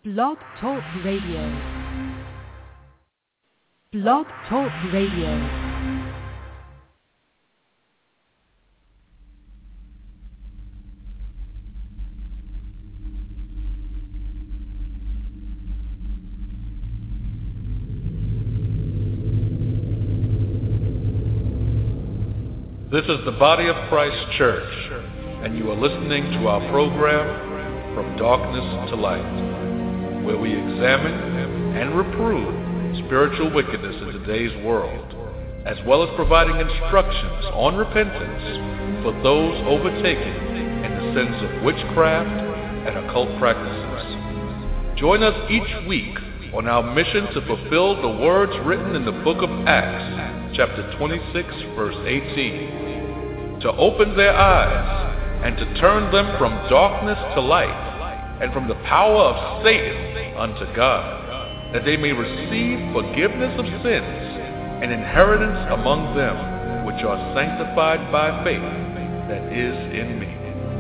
Blog Talk Radio. Blog Talk Radio. This is the Body of Christ Church, and you are listening to our program, From Darkness to Light, where we examine and reprove spiritual wickedness in today's world, as well as providing instructions on repentance for those overtaken in the sins of witchcraft and occult practices. Join us each week on our mission to fulfill the words written in the book of Acts, chapter 26, verse 18, to open their eyes and to turn them from darkness to light and from the power of Satan unto God, that they may receive forgiveness of sins and inheritance among them which are sanctified by faith that is in me.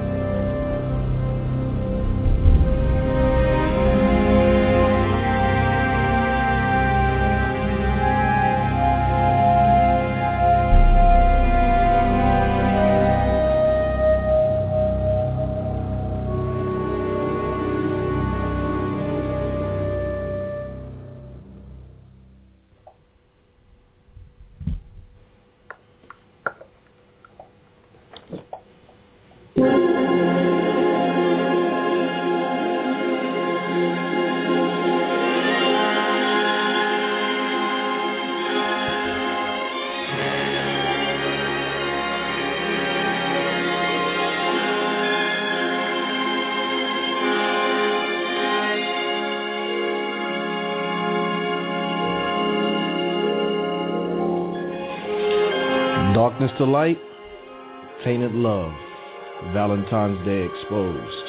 Darkness to light, tainted love, Valentine's Day exposed.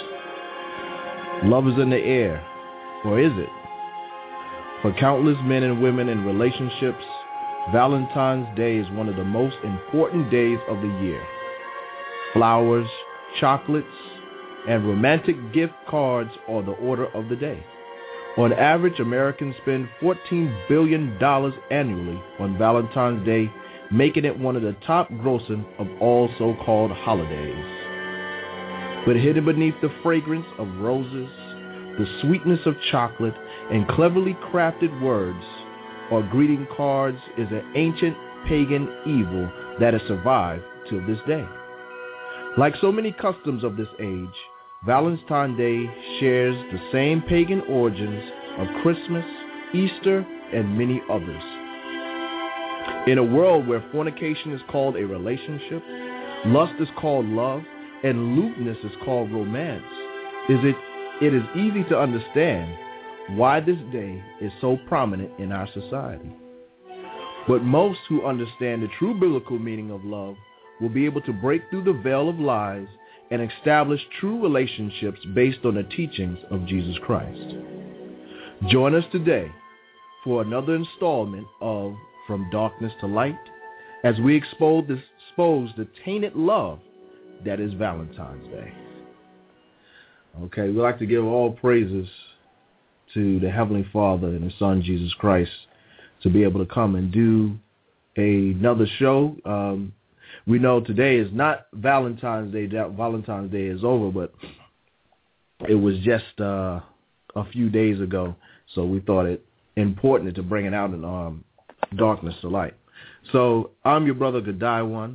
Love is in the air, or is it? For countless men and women in relationships, Valentine's Day is one of the most important days of the year. Flowers, chocolates, and romantic gift cards are the order of the day. On average, Americans spend $14 billion annually on Valentine's Day, making it one of the top grossing of all so-called holidays. But hidden beneath the fragrance of roses, the sweetness of chocolate, and cleverly crafted words or greeting cards is an ancient pagan evil that has survived till this day. Like so many customs of this age, Valentine's Day shares the same pagan origins of Christmas, Easter, and many others. In a world where fornication is called a relationship, lust is called love, and lewdness is called romance, it is easy to understand why this day is so prominent in our society. But most who understand the true biblical meaning of love will be able to break through the veil of lies and establish true relationships based on the teachings of Jesus Christ. Join us today for another installment of From Darkness to Light, as we expose the tainted love that is Valentine's Day. Okay, we'd like to give all praises to the Heavenly Father and His Son, Jesus Christ, to be able to come and do another show. We know today is not Valentine's Day. Valentine's Day is over, but it was just a few days ago, so we thought it important to bring it out in Darkness to Light. So I'm your brother Godai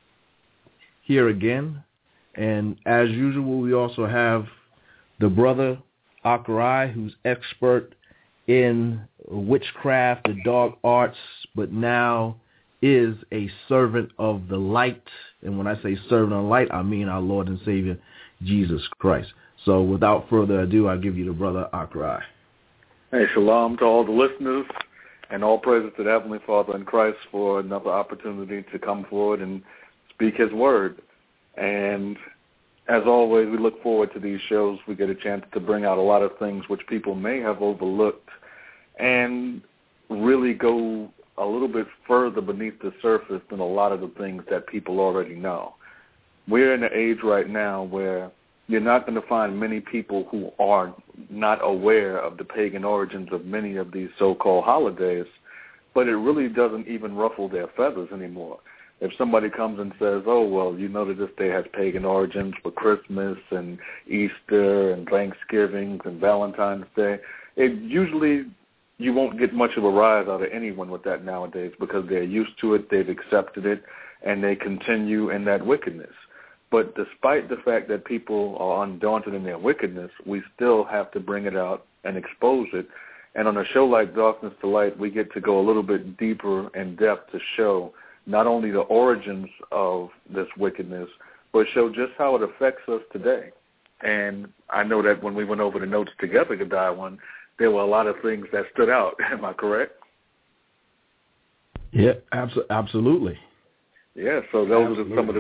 here again, and as usual we also have the brother Akarai, who's expert in witchcraft, the dark arts, but now is a servant of the light. And when I say servant of light, I mean our Lord and Savior Jesus Christ. So without further ado, I give you the brother Akarai. Hey, shalom to all the listeners. And all praises to the Heavenly Father in Christ for another opportunity to come forward and speak His word. And as always, we look forward to these shows. We get a chance to bring out a lot of things which people may have overlooked and really go a little bit further beneath the surface than a lot of the things that people already know. We're in an age right now where you're not going to find many people who are not aware of the pagan origins of many of these so-called holidays, but it really doesn't even ruffle their feathers anymore. If somebody comes and says, oh, well, you know that this day has pagan origins for Christmas and Easter and Thanksgiving and Valentine's Day, it usually you won't get much of a rise out of anyone with that nowadays because they're used to it, they've accepted it, and they continue in that wickedness. But despite the fact that people are undaunted in their wickedness, we still have to bring it out and expose it. And on a show like Darkness to Light, we get to go a little bit deeper in depth to show not only the origins of this wickedness, but show just how it affects us today. And I know that when we went over the notes together, Godiwin, there were a lot of things that stood out. Am I correct? Yeah, absolutely. Yeah, so those are some of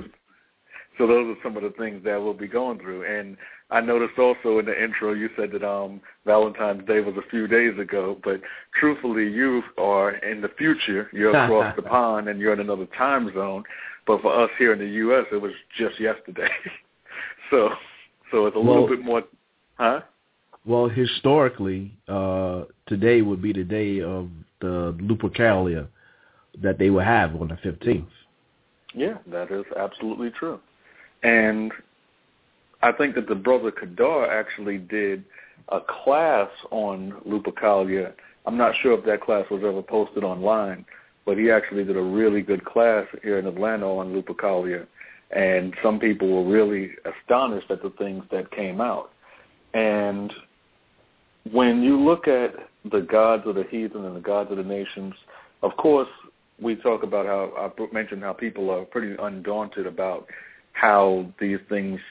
the things that we'll be going through. And I noticed also in the intro you said that Valentine's Day was a few days ago, but truthfully you are in the future. You're across the pond and you're in another time zone. But for us here in the U.S., it was just yesterday. so it's a little bit more, huh? Well, historically, today would be the day of the Lupercalia that they will have on the 15th. Yeah, that is absolutely true. And I think that the brother Kadar actually did a class on Lupercalia. I'm not sure if that class was ever posted online, but he actually did a really good class here in Atlanta on Lupercalia. And some people were really astonished at the things that came out. And when you look at the gods of the heathen and the gods of the nations, of course, we talk about how I mentioned how people are pretty undaunted about how these things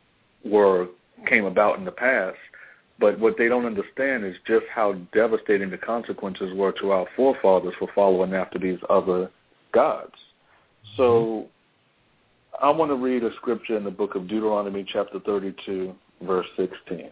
came about in the past. But what they don't understand is just how devastating the consequences were to our forefathers for following after these other gods. So I want to read a scripture in the book of Deuteronomy chapter 32, verse 16.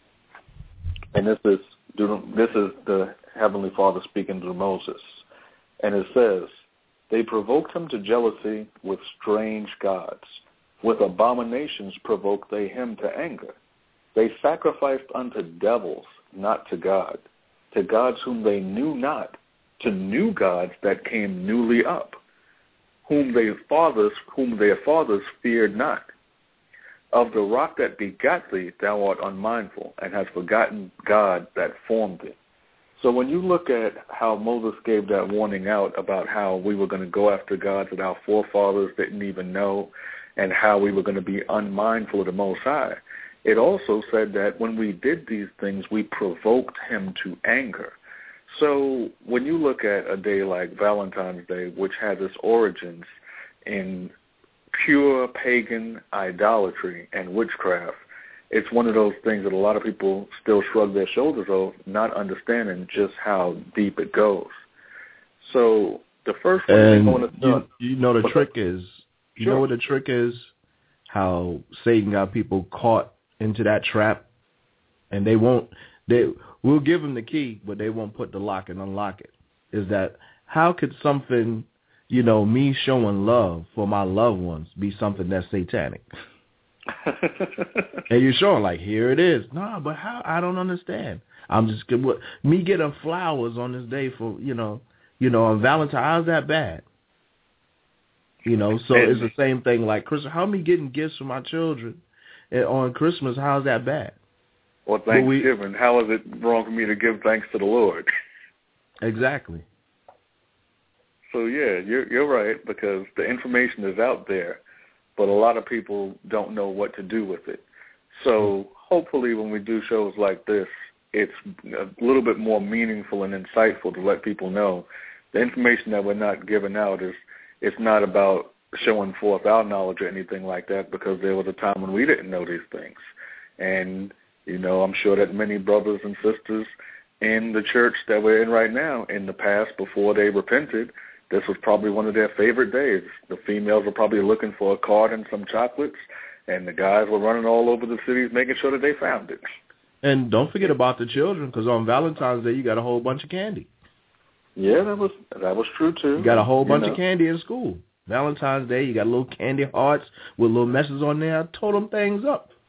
And this is the Heavenly Father speaking to Moses. And it says, they provoked him to jealousy with strange gods. With abominations provoked they him to anger. They sacrificed unto devils, not to God, to gods whom they knew not, to new gods that came newly up, whom their fathers feared not. Of the rock that begat thee, thou art unmindful, and hast forgotten God that formed thee. So when you look at how Moses gave that warning out about how we were going to go after gods that our forefathers didn't even know, and how we were going to be unmindful of the Most High, it also said that when we did these things, we provoked him to anger. So when you look at a day like Valentine's Day, which has its origins in pure pagan idolatry and witchcraft, it's one of those things that a lot of people still shrug their shoulders over, not understanding just how deep it goes. So the first one and we're going to start... You know the trick is... You know what the trick is? How Satan got people caught into that trap, and we'll give them the key, but they won't put the lock and unlock it. Is that how could something, me showing love for my loved ones be something that's satanic? And you're showing like, here it is. No, but how? I don't understand. I'm just me getting flowers on this day for on Valentine's. How's that bad? So it's the same thing like Christmas. How me getting gifts for my children on Christmas? How's that bad? Or Thanksgiving. How is it wrong for me to give thanks to the Lord? Exactly. So, yeah, you're right, because the information is out there, but a lot of people don't know what to do with it. So hopefully when we do shows like this, it's a little bit more meaningful and insightful to let people know the information that we're not giving out is it's not about showing forth our knowledge or anything like that, because there was a time when we didn't know these things. And, I'm sure that many brothers and sisters in the church that we're in right now, in the past, before they repented, this was probably one of their favorite days. The females were probably looking for a card and some chocolates, and the guys were running all over the cities making sure that they found it. And don't forget about the children, because on Valentine's Day, you got a whole bunch of candy. Yeah, that was true, too. You got a whole bunch of candy in school. Valentine's Day, you got little candy hearts with little messages on there. I told them things up.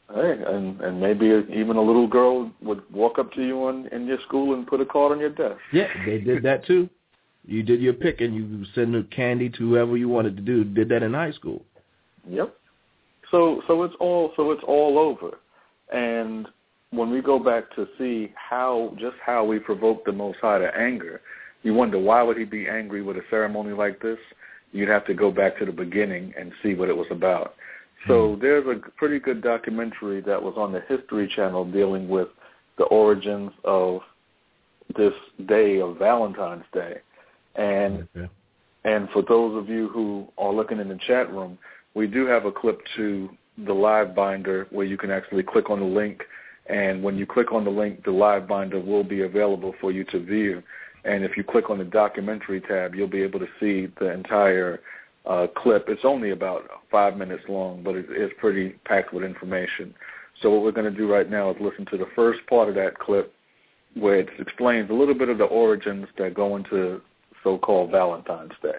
Hey, and maybe even a little girl would walk up to you in your school and put a card on your desk. Yeah, they did that too. You did your pick and you send the candy to whoever you wanted to do. Did that in high school. Yep. So it's all over. And when we go back to see how we provoke the Most High to anger, you wonder, why would he be angry with a ceremony like this? You'd have to go back to the beginning and see what it was about. So there's a pretty good documentary that was on the History Channel dealing with the origins of this day of Valentine's Day. And for those of you who are looking in the chat room, we do have a clip to the live binder where you can actually click on the link. And when you click on the link, the live binder will be available for you to view. And if you click on the documentary tab, you'll be able to see the entire clip. It's only about 5 minutes long, but it's pretty packed with information. So what we're going to do right now is listen to the first part of that clip where it explains a little bit of the origins that go into so-called Valentine's Day.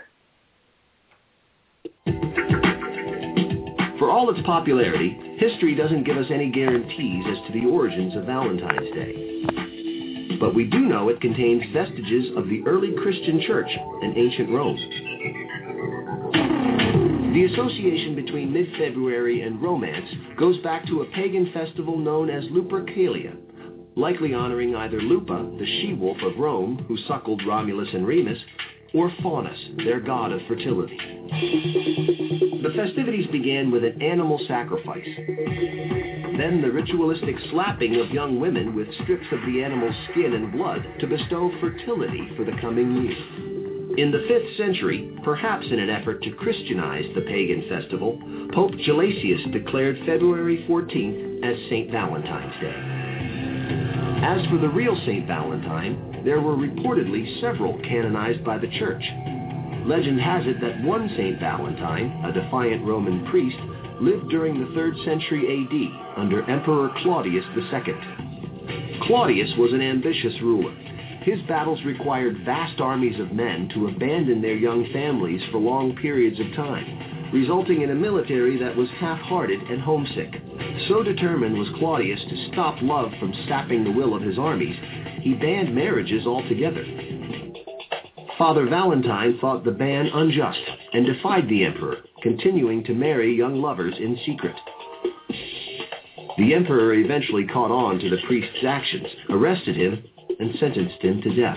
For all its popularity, history doesn't give us any guarantees as to the origins of Valentine's Day. But we do know it contains vestiges of the early Christian church and ancient Rome. The association between mid-February and romance goes back to a pagan festival known as Lupercalia, likely honoring either Lupa, the she-wolf of Rome, who suckled Romulus and Remus, or Faunus, their god of fertility. The festivities began with an animal sacrifice. Then the ritualistic slapping of young women with strips of the animal's skin and blood to bestow fertility for the coming year. In the 5th century, perhaps in an effort to Christianize the pagan festival, Pope Gelasius declared February 14th as St. Valentine's Day. As for the real St. Valentine, there were reportedly several canonized by the Church. Legend has it that one St. Valentine, a defiant Roman priest, lived during the 3rd century A.D. under Emperor Claudius II. Claudius was an ambitious ruler. His battles required vast armies of men to abandon their young families for long periods of time, resulting in a military that was half-hearted and homesick. So determined was Claudius to stop love from sapping the will of his armies, he banned marriages altogether. Father Valentine thought the ban unjust and defied the emperor, continuing to marry young lovers in secret. The emperor eventually caught on to the priest's actions, arrested him, and sentenced him to death.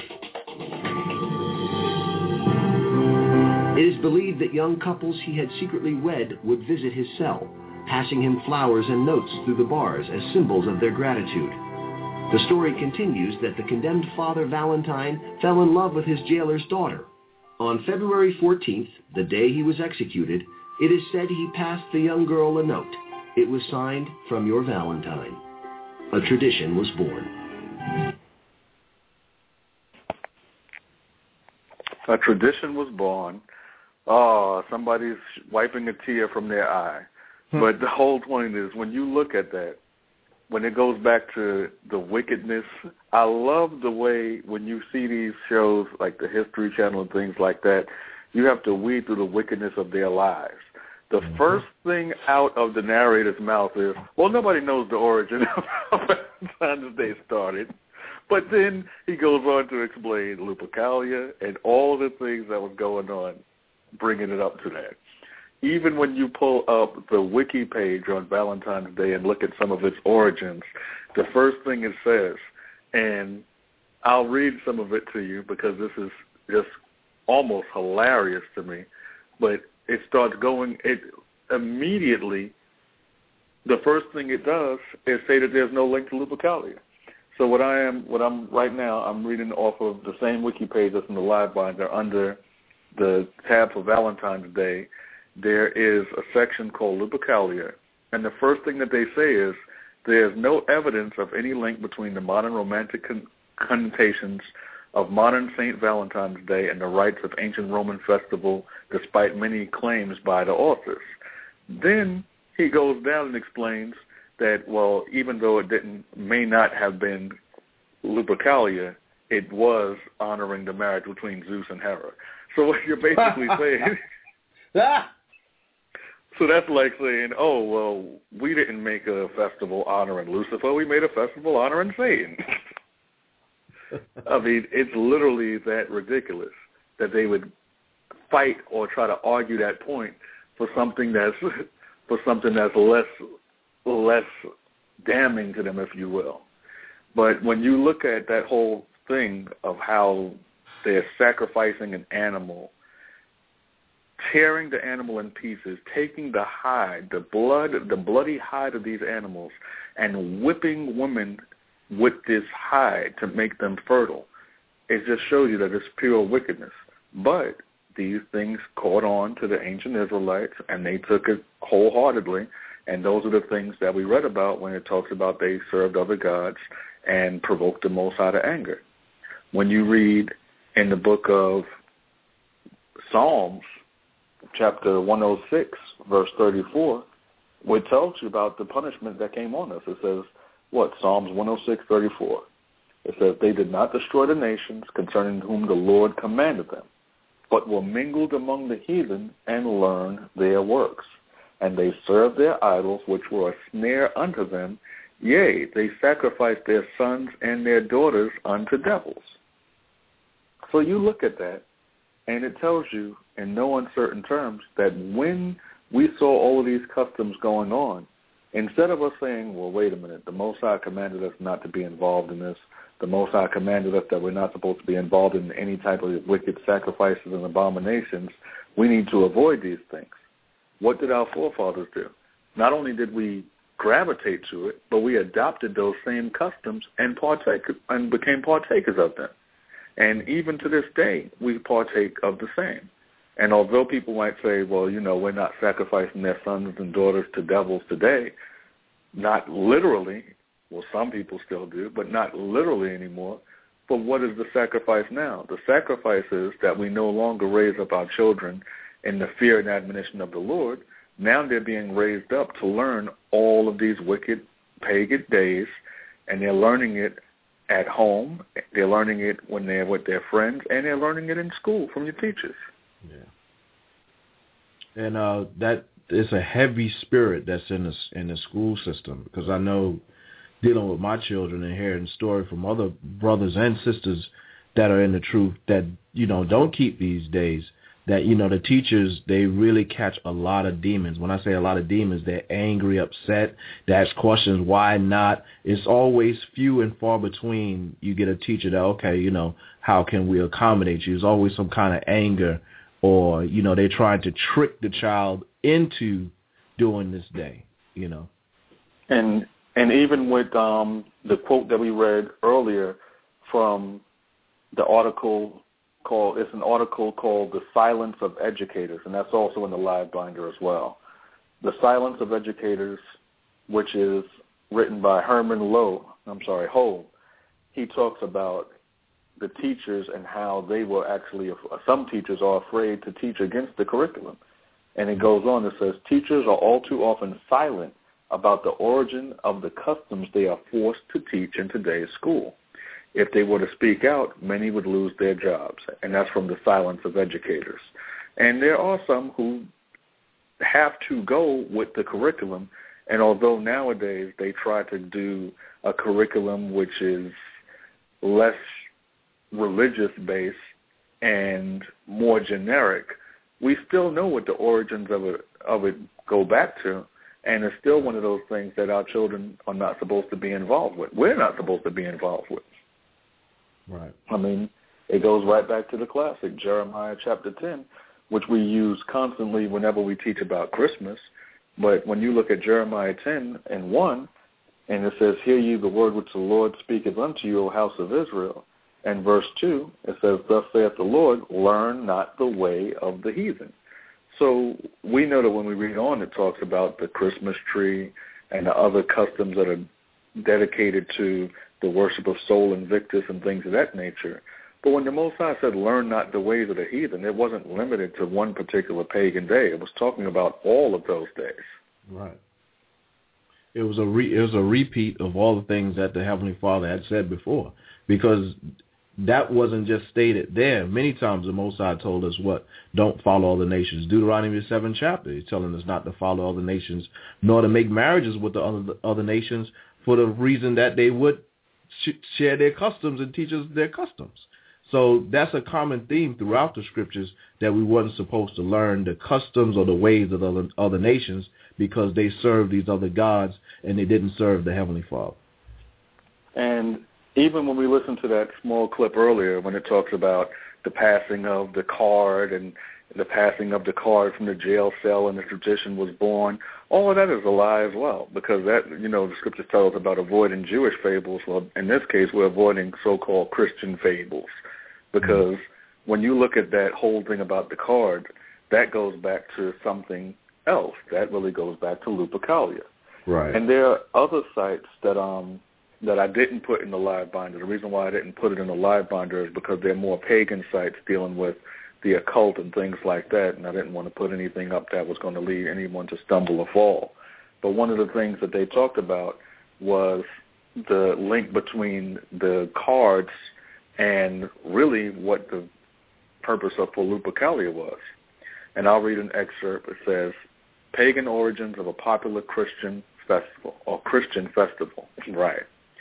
It is believed that young couples he had secretly wed would visit his cell, passing him flowers and notes through the bars as symbols of their gratitude. The story continues that the condemned Father Valentine fell in love with his jailer's daughter. On February 14th, the day he was executed, it is said he passed the young girl a note. It was signed, "From your Valentine." A tradition was born. A tradition was born. Oh, somebody's wiping a tear from their eye. But the whole point is, when you look at that, when it goes back to the wickedness, I love the way when you see these shows like the History Channel and things like that, you have to weed through the wickedness of their lives. The first thing out of the narrator's mouth is, well, nobody knows the origin of how Valentine's Day started. But then he goes on to explain Lupercalia and all the things that was going on, bringing it up to that. Even when you pull up the wiki page on Valentine's Day and look at some of its origins, the first thing it says, and I'll read some of it to you because this is just almost hilarious to me, but it starts going, it immediately, the first thing it does is say that there's no link to Lupercalia. So what I'm right now, I'm reading off of the same wiki page that's in the live binder. Under the tab for Valentine's Day, there is a section called Lupercalia, and the first thing that they say is there's no evidence of any link between the modern romantic connotations of modern St. Valentine's Day and the rites of ancient Roman festival, despite many claims by the authors. Then he goes down and explains that, well, even though it may not have been Lupercalia, it was honoring the marriage between Zeus and Hera. So what you're basically saying, So that's like saying, oh, well, we didn't make a festival honoring Lucifer. We made a festival honoring Satan. I mean, it's literally that ridiculous that they would fight or try to argue that point for something that's less damning to them, if you will. But when you look at that whole thing of how they're sacrificing an animal, tearing the animal in pieces, taking the hide, the bloody hide of these animals, and whipping women with this hide to make them fertile, it just shows you that it's pure wickedness. But these things caught on to the ancient Israelites, and they took it wholeheartedly, and those are the things that we read about when it talks about they served other gods and provoked the Most High to anger. When you read in the book of Psalms, chapter 106, verse 34, it tells you about the punishment that came on us. It says, what, Psalms 106, 34. It says, they did not destroy the nations concerning whom the Lord commanded them, but were mingled among the heathen and learned their works. And they served their idols, which were a snare unto them. Yea, they sacrificed their sons and their daughters unto devils. So you look at that, and it tells you in no uncertain terms that when we saw all of these customs going on, instead of us saying, well, wait a minute, the Most High commanded us not to be involved in this, the Most High commanded us that we're not supposed to be involved in any type of wicked sacrifices and abominations, we need to avoid these things. What did our forefathers do? Not only did we gravitate to it, but we adopted those same customs and became partakers of them. And even to this day, we partake of the same. And although people might say, well, you know, we're not sacrificing their sons and daughters to devils today, not literally, well, some people still do, but not literally anymore. But what is the sacrifice now? The sacrifice is that we no longer raise up our children in the fear and admonition of the Lord. Now they're being raised up to learn all of these wicked pagan days, and they're learning it at home, they're learning it when they're with their friends, and they're learning it in school from your teachers. Yeah. And that is a heavy spirit that's in the school system, because I know, dealing with my children and hearing stories from other brothers and sisters that are in the truth that, you know, don't keep these days, that, you know, the teachers, they really catch a lot of demons. When I say a lot of demons, they're angry, upset, they ask questions, why not? It's always few and far between you get a teacher that, okay, you know, how can we accommodate you? There's always some kind of anger, or, you know, they're trying to trick the child into doing this day, you know. And even with the quote that we read earlier from the article called The Silence of Educators, and that's also in the live binder as well. The Silence of Educators, which is written by Herman Ho, he talks about the teachers and how they were actually, some teachers are afraid to teach against the curriculum. And it goes on, it says, teachers are all too often silent about the origin of the customs they are forced to teach in today's school. If they were to speak out, many would lose their jobs. And that's from The Silence of Educators. And there are some who have to go with the curriculum, and although nowadays they try to do a curriculum which is less religious-based and more generic, we still know what the origins of it go back to, and it's still one of those things that our children are not supposed to be involved with. We're not supposed to be involved with. Right. I mean, it goes right back to the classic, Jeremiah chapter 10, which we use constantly whenever we teach about Christmas. But when you look at Jeremiah 10 and 1, and it says, hear ye the word which the Lord speaketh unto you, O house of Israel. And verse 2, it says, thus saith the Lord, learn not the way of the heathen. So we know that when we read on, it talks about the Christmas tree and the other customs that are dedicated to the worship of Sol Invictus and things of that nature. But when the Most High said, learn not the ways of the heathen, it wasn't limited to one particular pagan day. It was talking about all of those days. Right. It was a repeat of all the things that the Heavenly Father had said before, because that wasn't just stated there. Many times the Most High told us what? Don't follow other nations. Deuteronomy 7th chapter, he's telling us not to follow other nations, nor to make marriages with the other nations for the reason that they would share their customs and teach us their customs. So that's a common theme throughout the scriptures, that we wasn't supposed to learn the customs or the ways of other nations because they served these other gods and they didn't serve the Heavenly Father. And even when we listened to that small clip earlier, when it talks about the passing of the card and the passing of the card from the jail cell and the tradition was born, all of that is a lie as well, because that, the scriptures tell us about avoiding Jewish fables. Well, in this case, we're avoiding so-called Christian fables, because when you look at that whole thing about the card, that goes back to something else. That really goes back to Lupercalia. Right. And there are other sites that I didn't put in the live binder. The reason why I didn't put it in the live binder is because they're more pagan sites dealing with the occult and things like that, and I didn't want to put anything up that was going to lead anyone to stumble or fall. But one of the things that they talked about was the link between the cards and really what the purpose of Lupercalia was. And I'll read an excerpt. It says, pagan origins of a popular Christian festival, right.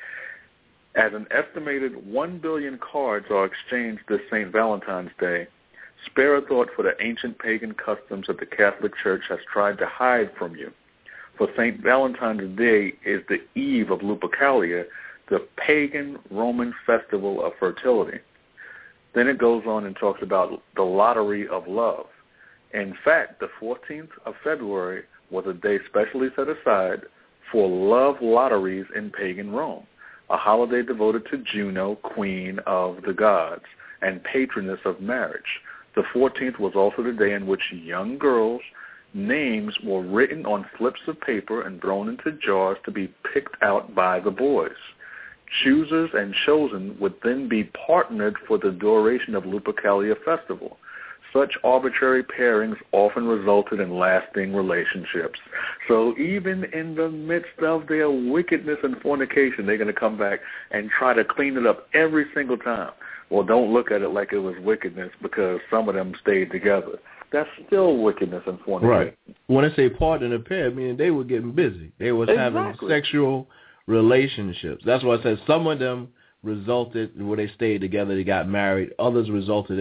As an estimated 1 billion cards are exchanged this St. Valentine's Day, spare a thought for the ancient pagan customs that the Catholic Church has tried to hide from you. For St. Valentine's Day is the eve of Lupercalia, the pagan Roman festival of fertility. Then it goes on and talks about the lottery of love. In fact, the 14th of February was a day specially set aside for love lotteries in pagan Rome, a holiday devoted to Juno, queen of the gods, and patroness of marriage. The 14th was also the day in which young girls' names were written on slips of paper and thrown into jars to be picked out by the boys. Choosers and chosen would then be partnered for the duration of Lupercalia festival. Such arbitrary pairings often resulted in lasting relationships. So even in the midst of their wickedness and fornication, they're going to come back and try to clean it up every single time. Well, don't look at it like it was wickedness because some of them stayed together. That's still wickedness and fornication. Right. When I say partner and pair, meaning they were getting busy. They was having sexual relationships. That's why I said some of them resulted where they stayed together, they got married. Others resulted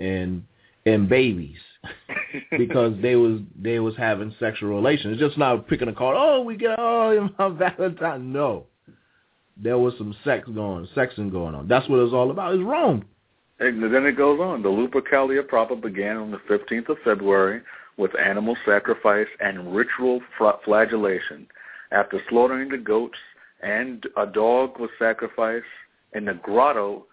in babies because they was having sexual relations. It's just not picking a card. Oh, we get my Valentine. No, there was some sexing going on. That's what it was all about. It's wrong. And then it goes on. The Lupercalia proper began on the 15th of February with animal sacrifice and ritual flagellation. After slaughtering the goats, and a dog was sacrificed in the grotto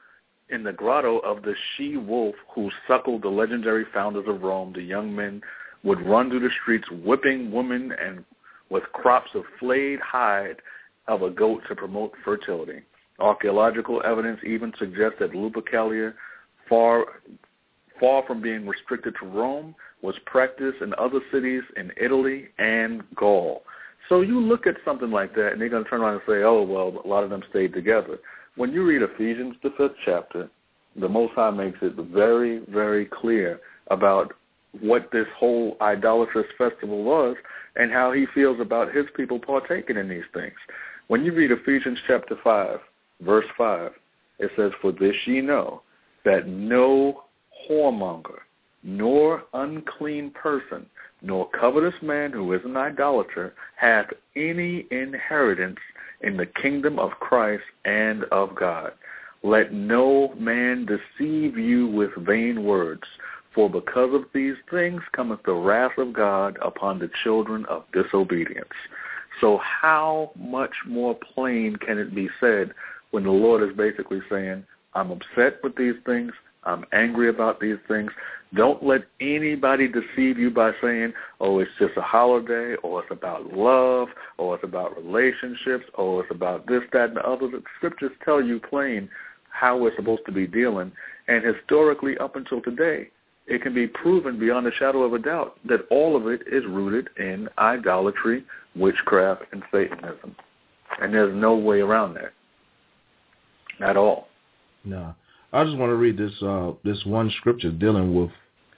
of the she-wolf who suckled the legendary founders of Rome. The young men would run through the streets whipping women and with crops of flayed hide of a goat to promote fertility. Archaeological evidence even suggests that Lupercalia, far from being restricted to Rome, was practiced in other cities in Italy and Gaul. So you look at something like that, and they're going to turn around and say, oh, well, a lot of them stayed together. When you read Ephesians, the 5th chapter, the Most High makes it very, very clear about what this whole idolatrous festival was and how he feels about his people partaking in these things. When you read Ephesians chapter 5, verse 5, it says, for this ye know, that no whoremonger, nor unclean person, nor covetous man who is an idolater hath any inheritance in the kingdom of Christ and of God. Let no man deceive you with vain words, for because of these things cometh the wrath of God upon the children of disobedience. So how much more plain can it be said when the Lord is basically saying, I'm upset with these things, I'm angry about these things. Don't let anybody deceive you by saying, oh, it's just a holiday, or it's about love, or it's about relationships, or it's about this, that, and the other. The scriptures tell you plain how we're supposed to be dealing. And historically, up until today, it can be proven beyond a shadow of a doubt that all of it is rooted in idolatry, witchcraft, and Satanism. And there's no way around that at all. No. I just want to read this one scripture dealing with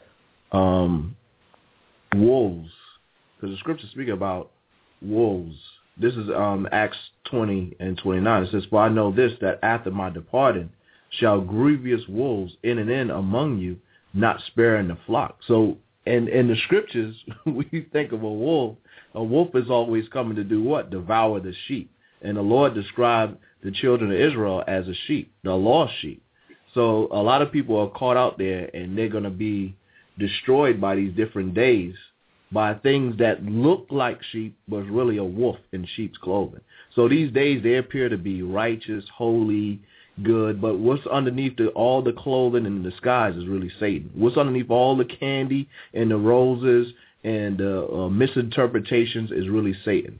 wolves, because the scripture speak about wolves. This is Acts 20 and 29. It says, "For I know this, that after my departing shall grievous wolves in and in among you, not sparing the flock." So in the scriptures, when you think of a wolf is always coming to do what? Devour the sheep. And the Lord described the children of Israel as a sheep, the lost sheep. So a lot of people are caught out there, and they're going to be destroyed by these different days by things that look like sheep, but really a wolf in sheep's clothing. So these days, they appear to be righteous, holy, good, but what's underneath all the clothing and the disguise is really Satan. What's underneath all the candy and the roses and the misinterpretations is really Satan.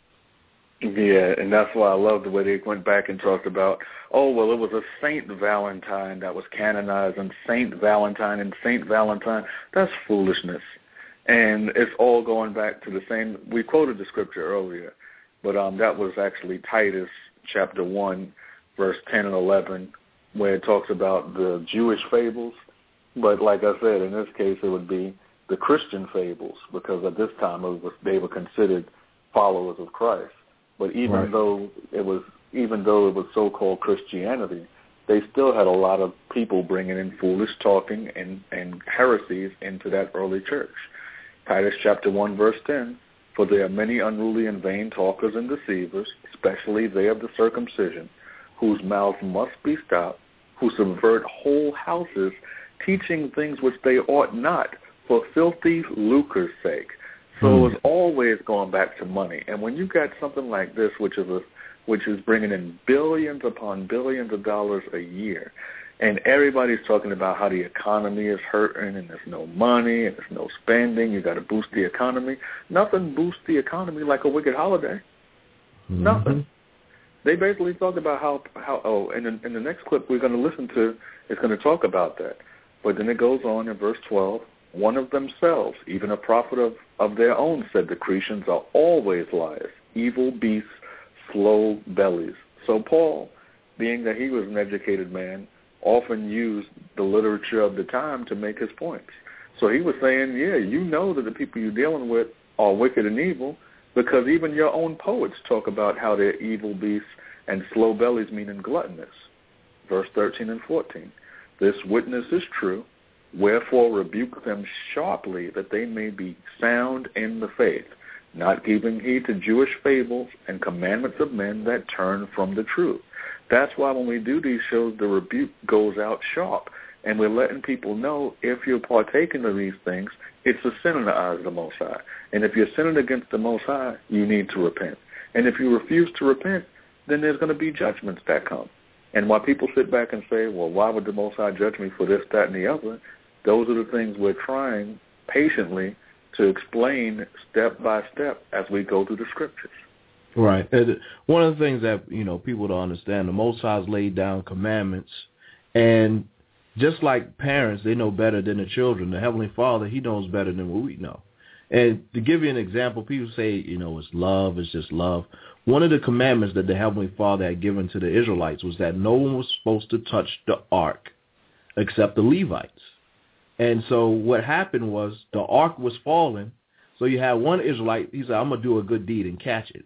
Yeah, and that's why I love the way they went back and talked about, oh, well, it was a Saint Valentine that was canonized, and Saint Valentine. That's foolishness. And it's all going back to the same. We quoted the scripture earlier, but that was actually Titus chapter 1, verse 10 and 11, where it talks about the Jewish fables. But like I said, in this case, it would be the Christian fables, because at this time they were considered followers of Christ. But even though it was so-called Christianity, they still had a lot of people bringing in foolish talking and heresies into that early church. Titus chapter 1, verse 10, "For there are many unruly and vain talkers and deceivers, especially they of the circumcision, whose mouths must be stopped, who subvert whole houses, teaching things which they ought not, for filthy lucre's sake." So it's always going back to money. And when you got something like this, which is bringing in billions upon billions of dollars a year, and everybody's talking about how the economy is hurting and there's no money and there's no spending, you got to boost the economy. Nothing boosts the economy like a wicked holiday. Mm-hmm. Nothing. They basically talked about how in the next clip we're going to listen to is going to talk about that. But then it goes on in verse 12, "One of themselves, even a prophet of their own, said the Cretians are always liars, evil beasts, slow bellies." So Paul, being that he was an educated man, often used the literature of the time to make his points. So he was saying, yeah, you know that the people you're dealing with are wicked and evil, because even your own poets talk about how they're evil beasts and slow bellies, meaning gluttonous. Verse 13 and 14, "This witness is true. Wherefore rebuke them sharply, that they may be sound in the faith, not giving heed to Jewish fables and commandments of men that turn from the truth." That's why when we do these shows, the rebuke goes out sharp, and we're letting people know if you're partaking of these things, it's a sin in the eyes of the Most High. And if you're sinning against the Most High, you need to repent. And if you refuse to repent, then there's going to be judgments that come. And while people sit back and say, well, why would the Most High judge me for this, that, and the other? Those are the things we're trying patiently to explain step by step as we go through the scriptures. Right. And one of the things that, people don't understand, the Most High's laid down commandments, and just like parents, they know better than the children. The Heavenly Father, he knows better than what we know. And to give you an example, people say, it's love, it's just love. One of the commandments that the Heavenly Father had given to the Israelites was that no one was supposed to touch the ark except the Levites. And so what happened was the ark was falling, so you had one Israelite, he said, I'm going to do a good deed and catch it.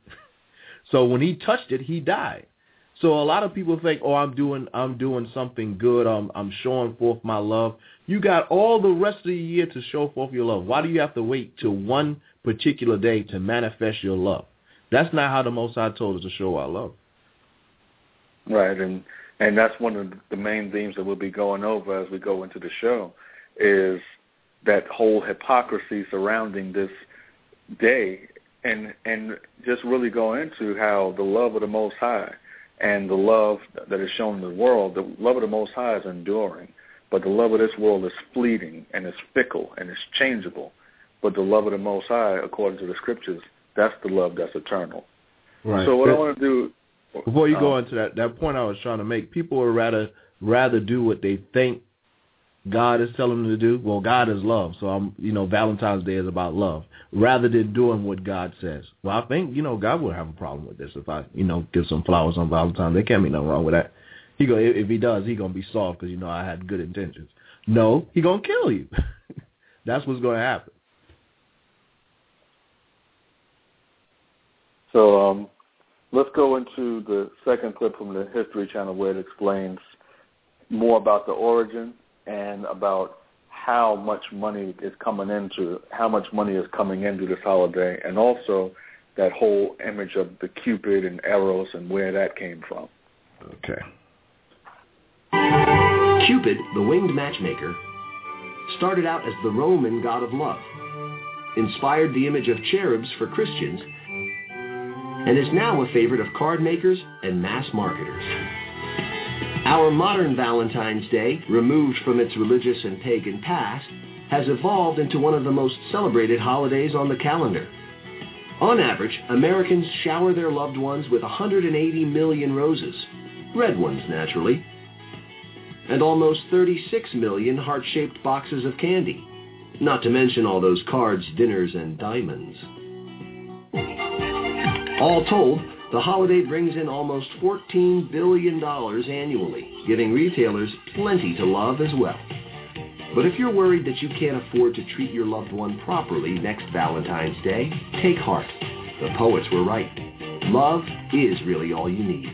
So when he touched it, he died. So a lot of people think, I'm doing something good, I'm showing forth my love. You got all the rest of the year to show forth your love. Why do you have to wait till one particular day to manifest your love? That's not how the Most High told us to show our love. Right, and that's one of the main themes that we'll be going over as we go into the show, is that whole hypocrisy surrounding this day, and just really go into how the love of the Most High and the love that is shown in the world, the love of the Most High is enduring, but the love of this world is fleeting and it's fickle and it's changeable. But the love of the Most High, according to the scriptures, that's the love that's eternal. Right. So what I want to do... Before you go into that point I was trying to make, people would rather do what they think God is telling them to do. Well, God is love, so Valentine's Day is about love, rather than doing what God says. Well, I think God would have a problem with this if I give some flowers on Valentine's. There can't be nothing wrong with that. If he does, he gonna be soft because I had good intentions. No, he gonna kill you. That's what's gonna happen. So let's go into the second clip from the History Channel where it explains more about the origin and about how much money is coming into this holiday, and also that whole image of the Cupid and Eros and where that came from. Okay. Cupid, the winged matchmaker, started out as the Roman god of love, inspired the image of cherubs for Christians, and is now a favorite of card makers and mass marketers. Our modern Valentine's Day, removed from its religious and pagan past, has evolved into one of the most celebrated holidays on the calendar. On average, Americans shower their loved ones with 180 million roses, red ones naturally, and almost 36 million heart-shaped boxes of candy, not to mention all those cards, dinners, and diamonds. All told, the holiday brings in almost $14 billion annually, giving retailers plenty to love as well. But if you're worried that you can't afford to treat your loved one properly next Valentine's Day, take heart. The poets were right. Love is really all you need.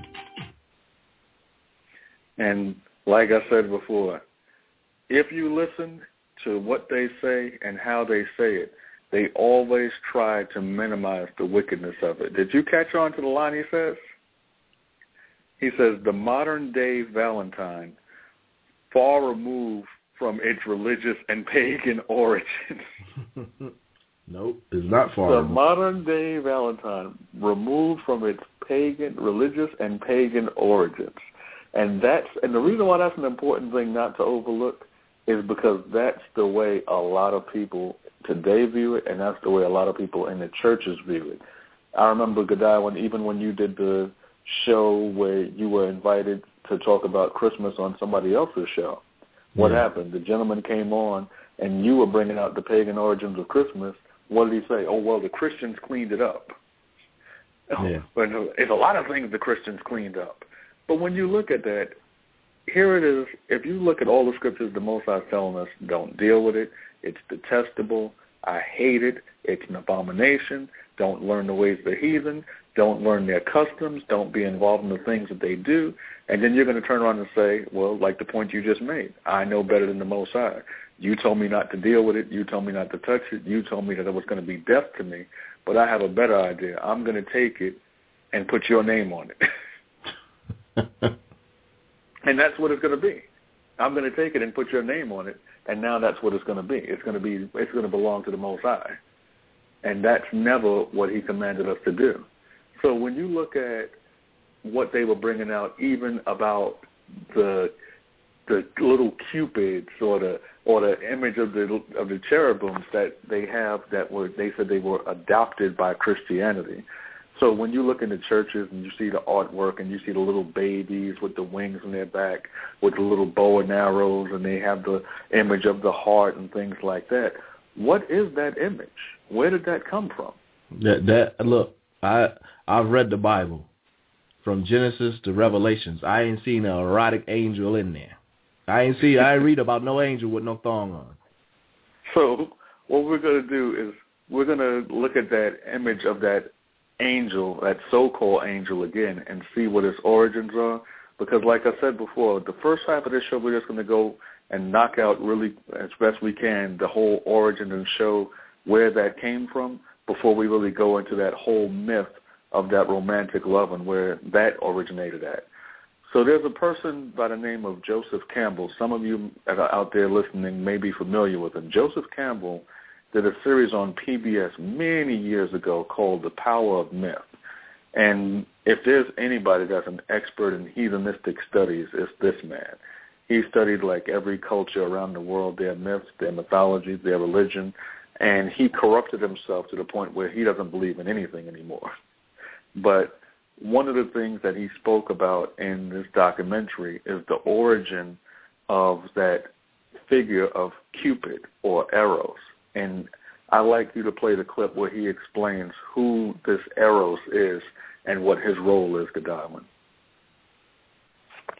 And like I said before, if you listen to what they say and how they say it, they always try to minimize the wickedness of it. Did you catch on to the line he says? He says, the modern-day Valentine, far removed from its religious and pagan origins. Nope, it's not far The removed. modern-day Valentine, removed from its religious and pagan origins. And the reason why that's an important thing not to overlook is because that's the way a lot of people today view it, and that's the way a lot of people in the churches view it. I remember, Godai, even when you did the show where you were invited to talk about Christmas on somebody else's show, what happened? The gentleman came on, and you were bringing out the pagan origins of Christmas. What did he say? Oh, well, the Christians cleaned it up. Yeah. But it's a lot of things the Christians cleaned up. But when you look at that, here it is. If you look at all the scriptures, the Most High is telling us, don't deal with it. It's detestable. I hate it. It's an abomination. Don't learn the ways of the heathen. Don't learn their customs. Don't be involved in the things that they do. And then you're going to turn around and say, well, like the point you just made, I know better than the Most High. You told me not to deal with it. You told me not to touch it. You told me that it was going to be death to me. But I have a better idea. I'm going to take it and put your name on it. And that's what it's going to be. I'm going to take it and put your name on it, and now that's what it's going to be. It's going to belong to the Most High. And that's never what he commanded us to do. So when you look at what they were bringing out, even about the little cupids or the image of the cherubims that they have they said they were adopted by Christianity. So when you look in the churches and you see the artwork and you see the little babies with the wings on their back with the little bow and arrows, and they have the image of the heart and things like that, what is that image? Where did that come from? Look, I've read the Bible from Genesis to Revelations. I ain't seen an erotic angel in there. I ain't read about no angel with no thong on. So what we're going to do is we're going to look at that image of that angel, that so-called angel again, and see what its origins are. Because like I said before, the first half of this show, we're just going to go and knock out really, as best we can, the whole origin and show where that came from before we really go into that whole myth of that romantic love and where that originated at. So there's a person by the name of Joseph Campbell. Some of you that are out there listening may be familiar with him. Joseph Campbell did a series on PBS many years ago called The Power of Myth. And if there's anybody that's an expert in heathenistic studies, it's this man. He studied like every culture around the world, their myths, their mythology, their religion, and he corrupted himself to the point where he doesn't believe in anything anymore. But one of the things that he spoke about in this documentary is the origin of that figure of Cupid or Eros. And I'd like you to play the clip where he explains who this Eros is and what his role is to Godwin.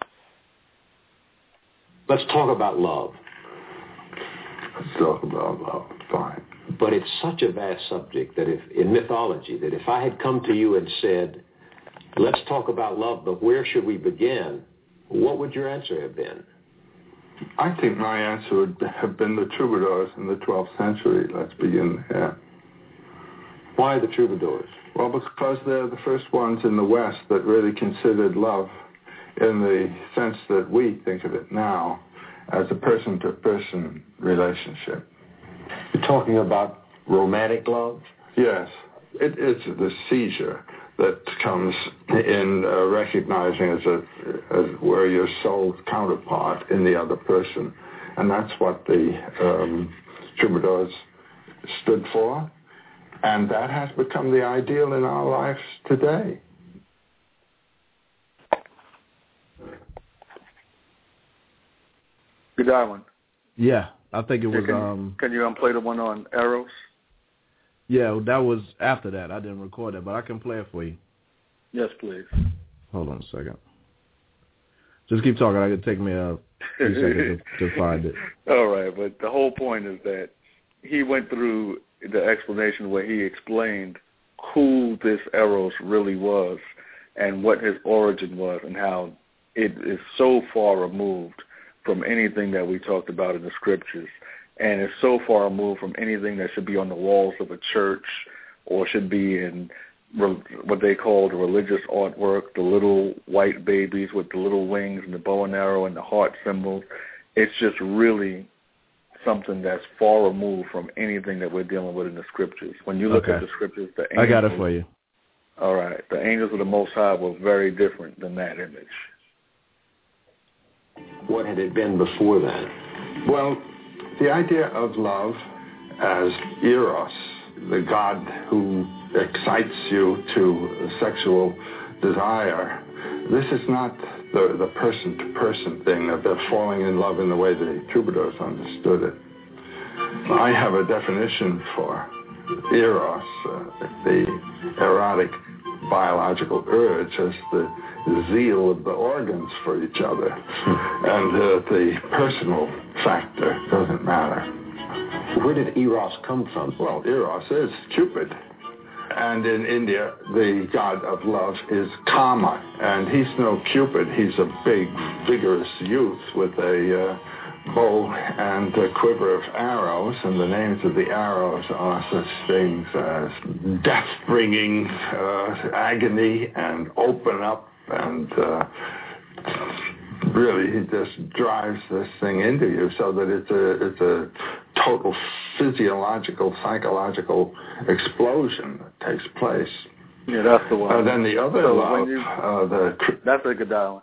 Let's talk about love. Let's talk about love. Fine. But it's such a vast subject that in mythology, that if I had come to you and said, let's talk about love, but where should we begin? What would your answer have been? I think my answer would have been the troubadours in the 12th century. Let's begin there. Why the troubadours? Well, because they're the first ones in the West that really considered love in the sense that we think of it now as a person-to-person relationship. You're talking about romantic love? Yes. It's the seizure that comes in recognizing as where your soul's counterpart in the other person. And that's what the troubadours stood for. And that has become the ideal in our lives today. Good Darwin. Yeah, I think it was... Can you play the one on Eros? Yeah, that was after that. I didn't record it, but I can play it for you. Yes, please. Hold on a second. Just keep talking. It could take me a few seconds to find it. All right, but the whole point is that he went through the explanation where he explained who this Eros really was and what his origin was and how it is so far removed from anything that we talked about in the scriptures, and it's so far removed from anything that should be on the walls of a church or should be in what they call the religious artwork, the little white babies with the little wings and the bow and arrow and the heart symbols. It's just really something that's far removed from anything that we're dealing with in the scriptures. When you look at the scriptures, the angels, I got it for you. All right. The angels of the Most High were very different than that image. What had it been before that? Well, the idea of love as Eros, the god who excites you to sexual desire, this is not the person-to-person thing of falling in love in the way the troubadours understood it. I have a definition for Eros, the erotic biological urge, as the zeal of the organs for each other. And the personal factor doesn't matter. Where did Eros come from? Well, Eros is Cupid. And in India, the god of love is Kama. And he's no Cupid. He's a big, vigorous youth with a bow and a quiver of arrows. And the names of the arrows are such things as death-bringing agony and open up. And really, he just drives this thing into you so that it's a total physiological, psychological explosion that takes place. Yeah, that's the one. Then the other love, that's a good dialogue.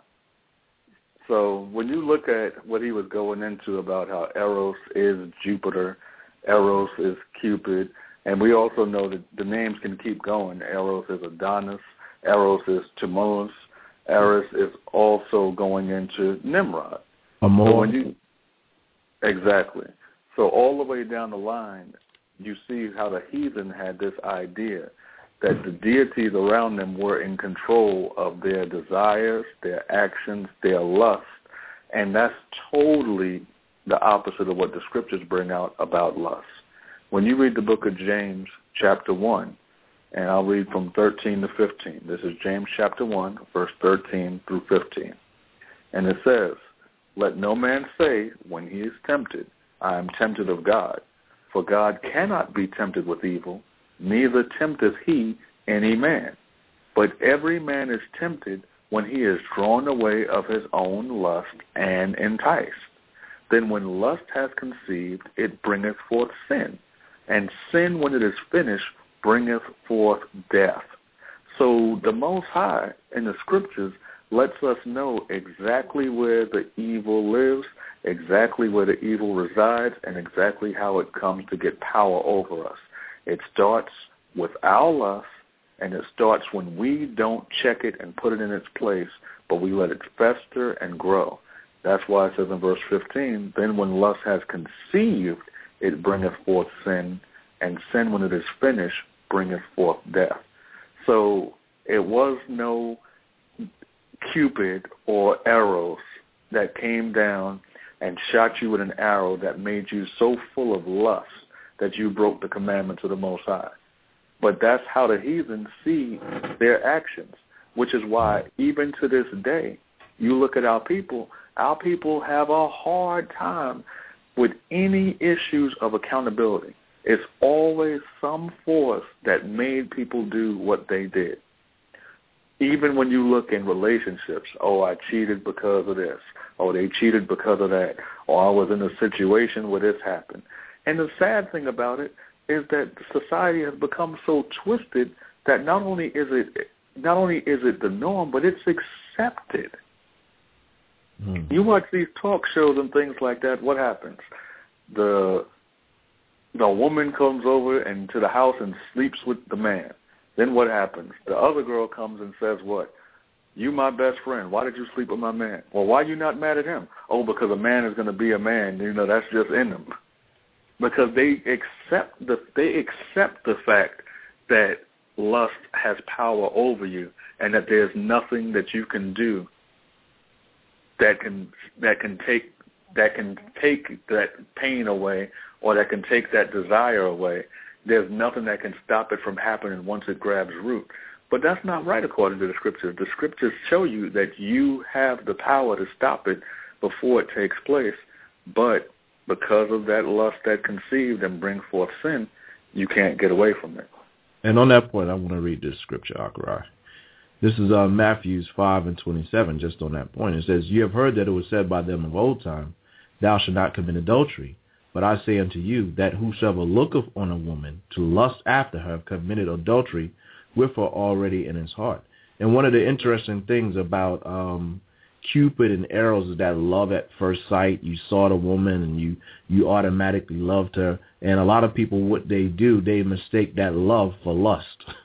So when you look at what he was going into about how Eros is Jupiter, Eros is Cupid, and we also know that the names can keep going. Eros is Adonis, Eros is Tammuz, Eros is also going into Nimrod. Amor. Exactly. So all the way down the line, you see how the heathen had this idea that the deities around them were in control of their desires, their actions, their lust, and that's totally the opposite of what the scriptures bring out about lust. When you read the book of James, chapter 1, and I'll read from 13 to 15. This is James chapter 1, verse 13 through 15. And it says, "Let no man say when he is tempted, I am tempted of God. For God cannot be tempted with evil, neither tempteth he any man. But every man is tempted when he is drawn away of his own lust and enticed. Then when lust has conceived, it bringeth forth sin. And sin, when it is finished, bringeth forth death." So the Most High in the scriptures lets us know exactly where the evil lives, exactly where the evil resides, and exactly how it comes to get power over us. It starts with our lust, and it starts when we don't check it and put it in its place, but we let it fester and grow. That's why it says in verse 15, "Then when lust has conceived, it bringeth forth sin, and sin, when it is finished, bringeth forth death." So it was no Cupid or Eros that came down and shot you with an arrow that made you so full of lust that you broke the commandments of the Most High. But that's how the heathen see their actions, which is why even to this day, you look at our people have a hard time with any issues of accountability. It's always some force that made people do what they did. Even when you look in relationships, oh, I cheated because of this, or they cheated because of that, or I was in a situation where this happened. And the sad thing about it is that society has become so twisted that not only is it the norm, but it's accepted. Mm-hmm. You watch these talk shows and things like that, what happens? The woman comes over and to the house and sleeps with the man. Then what happens? The other girl comes and says what? You my best friend. Why did you sleep with my man? Well, why are you not mad at him? Oh, because a man is going to be a man. You know, that's just in them. Because they accept the fact that lust has power over you and that there's nothing that you can do that can take that pain away or that can take that desire away. There's nothing that can stop it from happening once it grabs root. But that's not right according to the Scriptures. The Scriptures show you that you have the power to stop it before it takes place. But because of that lust that conceived and bring forth sin, you can't get away from it. And on that point, I want to read this scripture, Akarai. This is Matthew 5:27, just on that point. It says, You have heard that it was said by them of old time, Thou shalt not commit adultery. But I say unto you, that whosoever looketh on a woman to lust after her have committed adultery with her already in his heart. And one of the interesting things about Cupid and arrows is that love at first sight. You saw the woman and you automatically loved her. And a lot of people, what they do, they mistake that love for lust.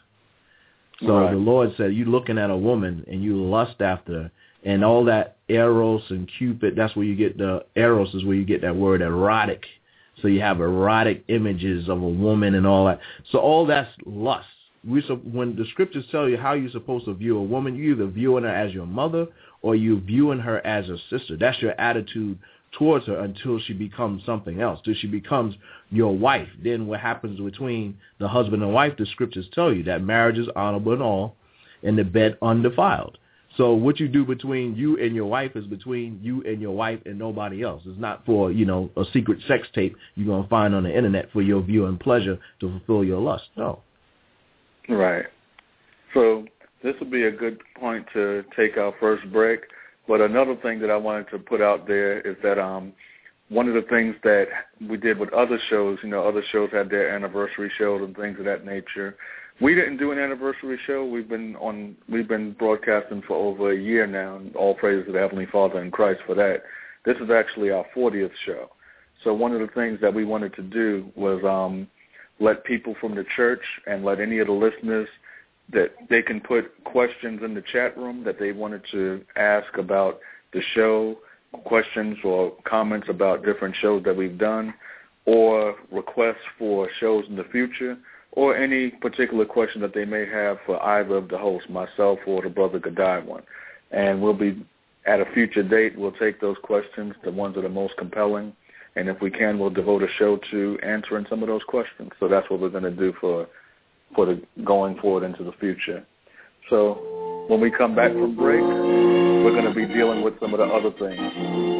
So right. The Lord said, you looking at a woman and you lust after her, and all that eros and Cupid, that's where you get the eros is where you get that word erotic. So you have erotic images of a woman and all that. So all that's lust. When the scriptures tell you how you're supposed to view a woman, you either viewing her as your mother or you viewing her as a sister. That's your attitude towards her until she becomes something else, till she becomes your wife. Then what happens between the husband and wife, the scriptures tell you that marriage is honorable and all, and the bed undefiled. So what you do between you and your wife is between you and your wife and nobody else. It's not for, a secret sex tape you're going to find on the internet for your viewing pleasure to fulfill your lust. No. Right. So this would be a good point to take our first break. But another thing that I wanted to put out there is that one of the things that we did with other shows, other shows had their anniversary shows and things of that nature. We didn't do an anniversary show. We've been broadcasting for over a year now, and all praise to the Heavenly Father in Christ for that. This is actually our 40th show. So one of the things that we wanted to do was let people from the church and let any of the listeners that they can put questions in the chat room that they wanted to ask about the show, questions or comments about different shows that we've done, or requests for shows in the future, or any particular question that they may have for either of the hosts, myself or the Brother Gadai one. And we'll be, at a future date, we'll take those questions, the ones that are most compelling, and if we can, we'll devote a show to answering some of those questions. So that's what we're going to do for the going forward into the future. So when we come back from break, we're going to be dealing with some of the other things.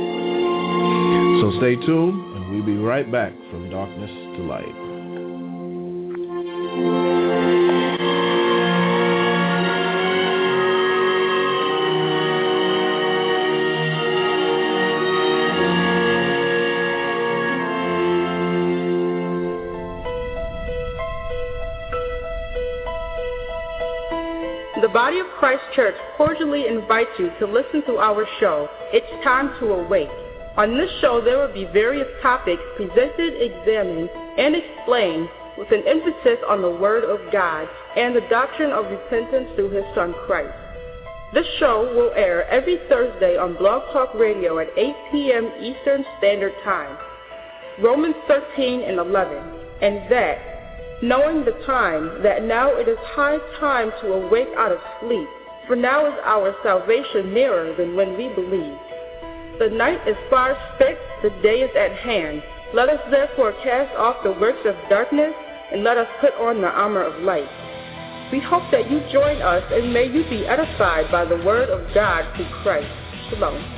So stay tuned, and we'll be right back from Darkness to Light. The Body of Christ Church cordially invites you to listen to our show, It's Time to Awake. On this show, there will be various topics presented, examined, and explained with an emphasis on the Word of God and the doctrine of repentance through His Son Christ. This show will air every Thursday on Blog Talk Radio at 8 p.m. Eastern Standard Time. Romans 13:11, and that, knowing the time, that now it is high time to awake out of sleep, for now is our salvation nearer than when we believed. the night is far spent, the day is at hand. Let us therefore cast off the works of darkness, and let us put on the armor of light. We hope that you join us, and may you be edified by the word of God through Christ. Shalom.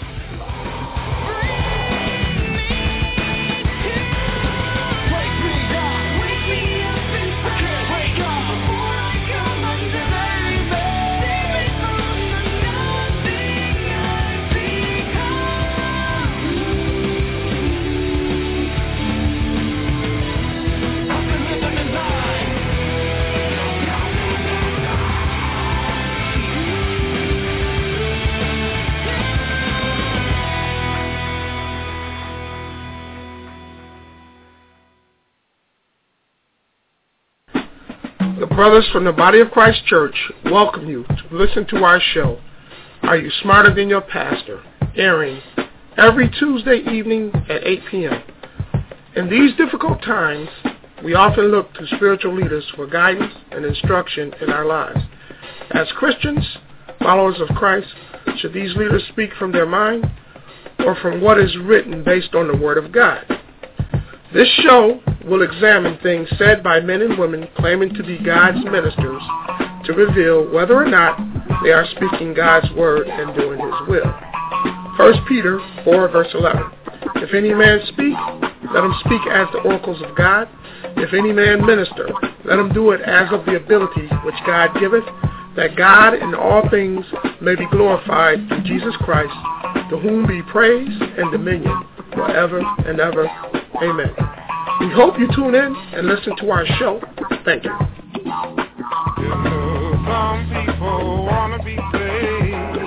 The brothers from the Body of Christ Church welcome you to listen to our show, Are You Smarter Than Your Pastor?, airing every Tuesday evening at 8 p.m. In these difficult times, we often look to spiritual leaders for guidance and instruction in our lives. As Christians, followers of Christ, should these leaders speak from their mind or from what is written based on the Word of God? This show will examine things said by men and women claiming to be God's ministers to reveal whether or not they are speaking God's word and doing His will. 1 Peter 4, verse 11. If any man speak, let him speak as the oracles of God. If any man minister, let him do it as of the ability which God giveth, that God in all things may be glorified through Jesus Christ, to whom be praise and dominion forever and ever. Amen. We hope you tune in and listen to our show. Thank you. You know, some people want to be saved,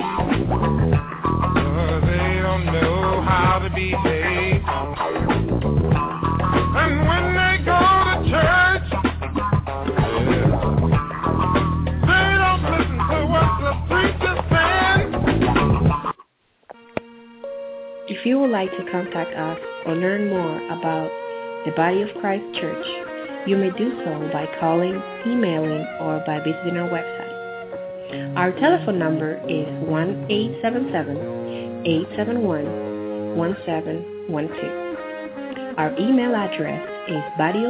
but they don't know how to behave. And when they go to church, they don't listen to what the preacher's saying. If you would like to contact us or learn more about the Body of Christ Church, you may do so by calling, emailing, or by visiting our website. Our telephone number is 1-877-871-1712. Our email address is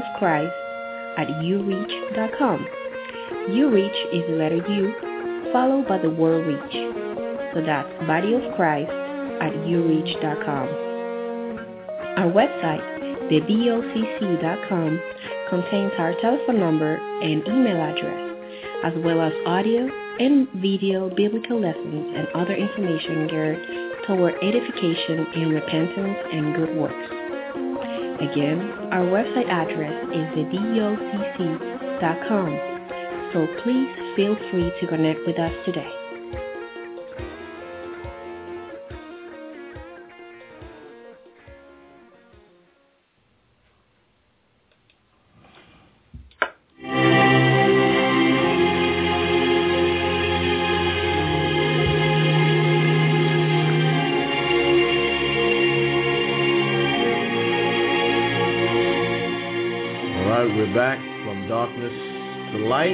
bodyofchrist@ureach.com. Ureach is the letter U followed by the word reach. So that's bodyofchrist@ureach.com. Our website, thebocc.com, contains our telephone number and email address, as well as audio and video biblical lessons and other information geared toward edification in repentance and good works. Again, our website address is thebocc.com, so please feel free to connect with us today. We're back from darkness to light.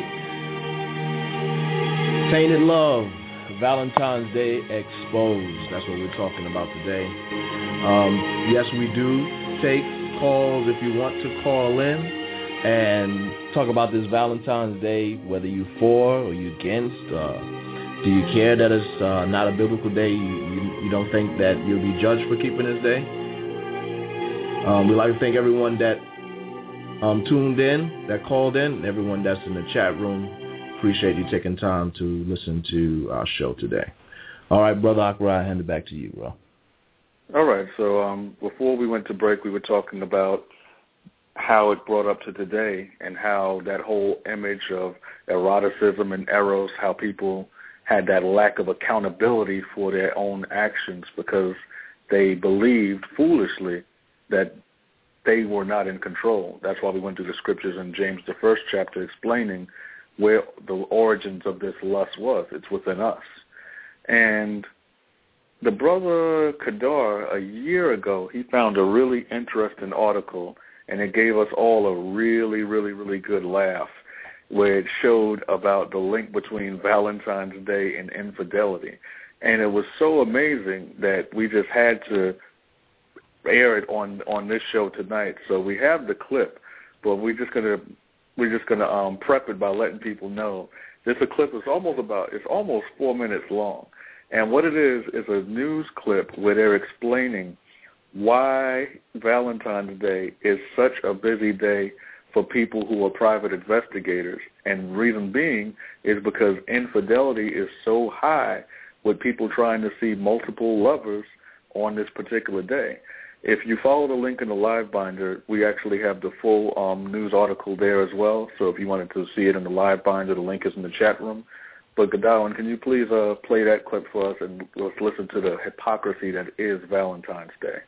Tainted Love, Valentine's Day Exposed. That's what we're talking about today. Yes, we do take calls if you want to call in and talk about this Valentine's Day, whether you're for or you're against. Do you care that it's not a biblical day? You don't think that you'll be judged for keeping this day? We'd like to thank everyone that tuned in, that called in, and everyone that's in the chat room. Appreciate you taking time to listen to our show today. All right, Brother Akra, I hand it back to you, bro. All right, so before we went to break, we were talking about how it brought up to today and how that whole image of eroticism and eros, how people had that lack of accountability for their own actions because they believed foolishly that they were not in control. That's why we went through the scriptures in James, the 1st chapter, explaining where the origins of this lust was. It's within us. And the brother Kadar, a year ago, he found a really interesting article, and it gave us all a really, really, really good laugh, where it showed about the link between Valentine's Day and infidelity. And it was so amazing that we just had to air it on this show tonight. So we have the clip, but we're just gonna prep it by letting people know this clip is almost 4 minutes long. And what it is a news clip where they're explaining why Valentine's Day is such a busy day for people who are private investigators. And the reason being is because infidelity is so high with people trying to see multiple lovers on this particular day. If you follow the link in the live binder, we actually have the full news article there as well. So if you wanted to see it in the live binder, the link is in the chat room. But Godwin, can you please play that clip for us and let's listen to the hypocrisy that is Valentine's Day.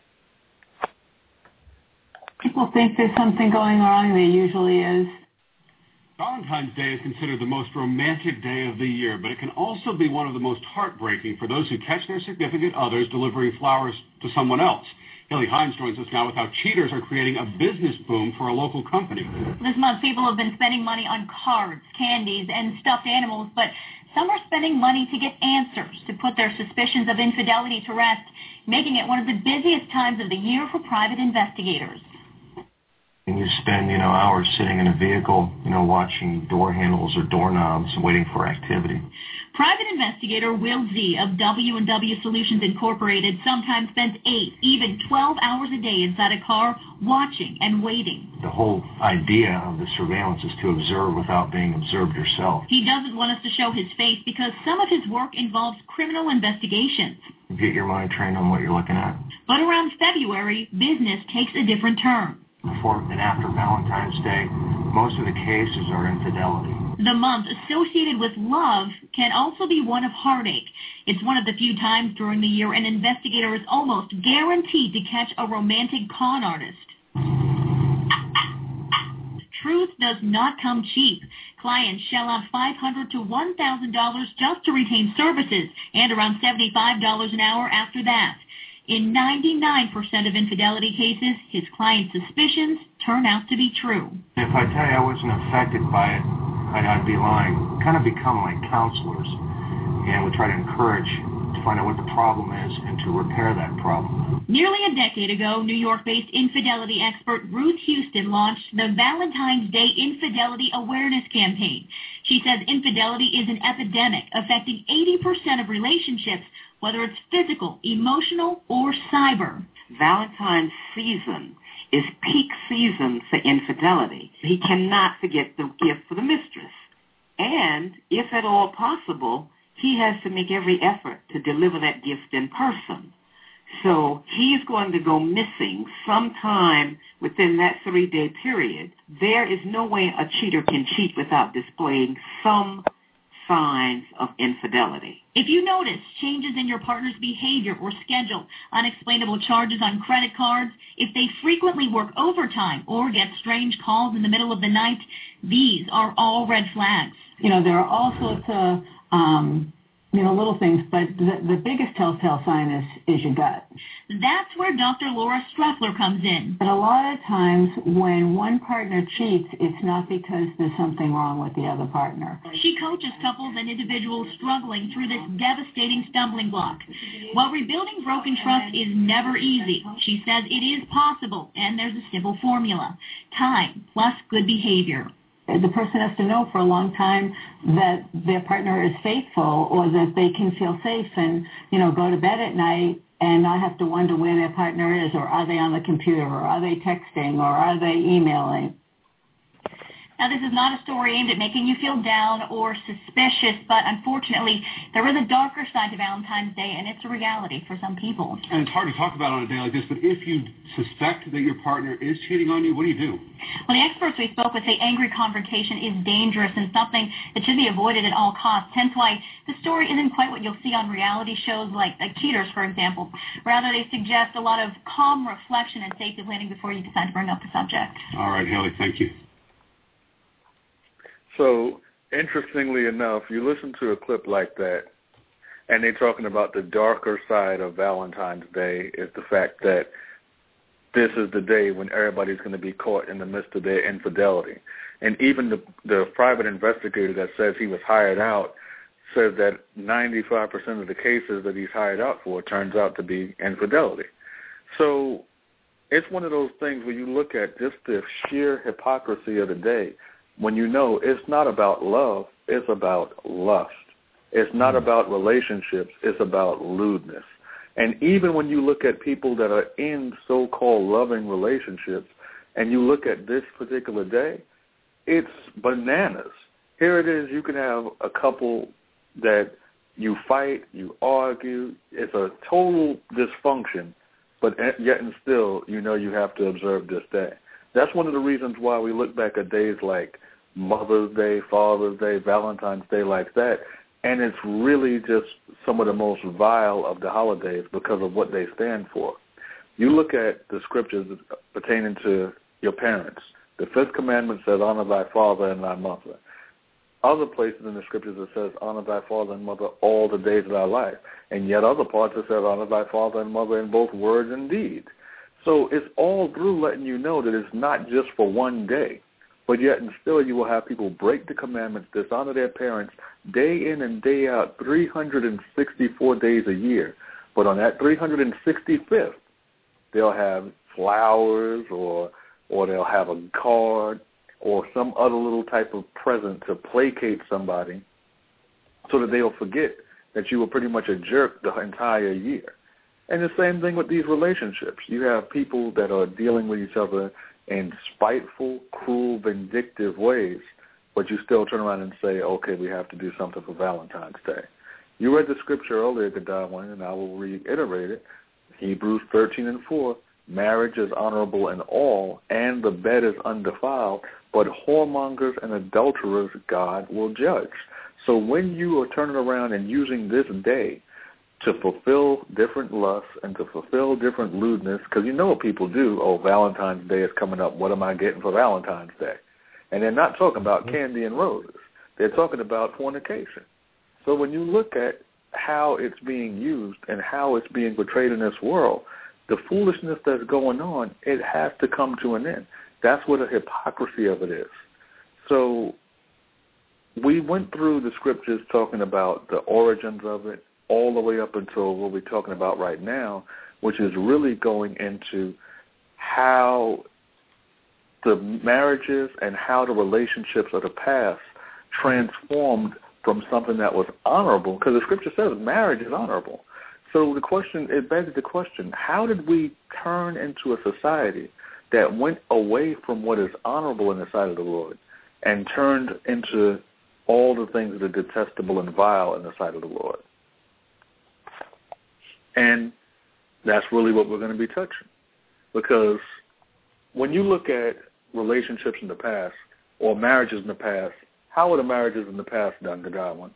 People think there's something going wrong. There usually is. Valentine's Day is considered the most romantic day of the year, but it can also be one of the most heartbreaking for those who catch their significant others delivering flowers to someone else. Haley Hines joins us now with how cheaters are creating a business boom for a local company. This month, people have been spending money on cards, candies, and stuffed animals, but some are spending money to get answers to put their suspicions of infidelity to rest, making it one of the busiest times of the year for private investigators. And you spend, hours sitting in a vehicle, watching door handles or doorknobs and waiting for activity. Private investigator Will Z of W&W Solutions Incorporated sometimes spends 8, even 12 hours a day inside a car watching and waiting. The whole idea of the surveillance is to observe without being observed yourself. He doesn't want us to show his face because some of his work involves criminal investigations. Get your mind trained on what you're looking at. But around February, business takes a different turn. Before and after Valentine's Day, most of the cases are infidelity. The month associated with love can also be one of heartache. It's one of the few times during the year an investigator is almost guaranteed to catch a romantic con artist. Truth does not come cheap. Clients shell out $500 to $1,000 just to retain services and around $75 an hour after that. In 99% of infidelity cases, his client's suspicions turn out to be true. If I tell you I wasn't affected by it, I'd be lying. Kind of become like counselors, and we try to encourage to find out what the problem is and to repair that problem. Nearly a decade ago, New York-based infidelity expert Ruth Houston launched the Valentine's Day Infidelity Awareness Campaign. She says infidelity is an epidemic affecting 80% of relationships, whether it's physical, emotional, or cyber. Valentine's season is peak season for infidelity. He cannot forget the gift for the mistress. And, if at all possible, he has to make every effort to deliver that gift in person. So he's going to go missing sometime within that 3-day period. There is no way a cheater can cheat without displaying some signs of infidelity. If you notice changes in your partner's behavior or schedule, unexplainable charges on credit cards, if they frequently work overtime or get strange calls in the middle of the night, these are all red flags. There are all sorts of, little things, but the biggest telltale sign is your gut. That's where Dr. Laura Streffler comes in. But a lot of times when one partner cheats, it's not because there's something wrong with the other partner. She coaches couples and individuals struggling through this devastating stumbling block. While rebuilding broken trust is never easy, she says it is possible, and there's a simple formula: time plus good behavior. The person has to know for a long time that their partner is faithful, or that they can feel safe and, go to bed at night and not have to wonder where their partner is, or are they on the computer, or are they texting, or are they emailing. Now, this is not a story aimed at making you feel down or suspicious, but unfortunately, there is a darker side to Valentine's Day, and it's a reality for some people. And it's hard to talk about on a day like this, but if you suspect that your partner is cheating on you, what do you do? Well, the experts we spoke with say angry confrontation is dangerous and something that should be avoided at all costs, hence why the story isn't quite what you'll see on reality shows like Cheaters, for example. Rather, they suggest a lot of calm reflection and safety planning before you decide to bring up the subject. All right, Haley, thank you. So, interestingly enough, you listen to a clip like that, and they're talking about the darker side of Valentine's Day is the fact that this is the day when everybody's going to be caught in the midst of their infidelity. And even the private investigator that says he was hired out says that 95% of the cases that he's hired out for turns out to be infidelity. So it's one of those things where you look at just the sheer hypocrisy of the day when you know it's not about love, it's about lust. It's not about relationships, it's about lewdness. And even when you look at people that are in so-called loving relationships and you look at this particular day, it's bananas. Here it is, you can have a couple that you fight, you argue, it's a total dysfunction, but yet and still, you know you have to observe this day. That's one of the reasons why we look back at days like Mother's Day, Father's Day, Valentine's Day like that, and it's really just some of the most vile of the holidays because of what they stand for. You look at the scriptures pertaining to your parents. The fifth commandment says, honor thy father and thy mother. Other places in the scriptures it says, honor thy father and mother all the days of thy life. And yet other parts it says, honor thy father and mother in both words and deed. So it's all through letting you know that it's not just for one day. But yet and still you will have people break the commandments, dishonor their parents day in and day out, 364 days a year. But on that 365th, they'll have flowers or they'll have a card or some other little type of present to placate somebody so that they'll forget that you were pretty much a jerk the entire year. And the same thing with these relationships. You have people that are dealing with each other in spiteful, cruel, vindictive ways, but you still turn around and say, okay, we have to do something for Valentine's Day. You read the scripture earlier, Godwin, and I will reiterate it. Hebrews 13:4, marriage is honorable in all, and the bed is undefiled, but whoremongers and adulterers God will judge. So when you are turning around and using this day to fulfill different lusts and to fulfill different lewdness, because you know what people do, oh, Valentine's Day is coming up, what am I getting for Valentine's Day? And they're not talking about candy and roses. They're talking about fornication. So when you look at how it's being used and how it's being portrayed in this world, the foolishness that's going on, it has to come to an end. That's what the hypocrisy of it is. So we went through the scriptures talking about the origins of it all the way up until what we're talking about right now, which is really going into how the marriages and how the relationships of the past transformed from something that was honorable, because the scripture says marriage is honorable. So the question, it begs the question, how did we turn into a society that went away from what is honorable in the sight of the Lord and turned into all the things that are detestable and vile in the sight of the Lord? And that's really what we're going to be touching. Because when you look at relationships in the past or marriages in the past, how were the marriages in the past done, Godwin?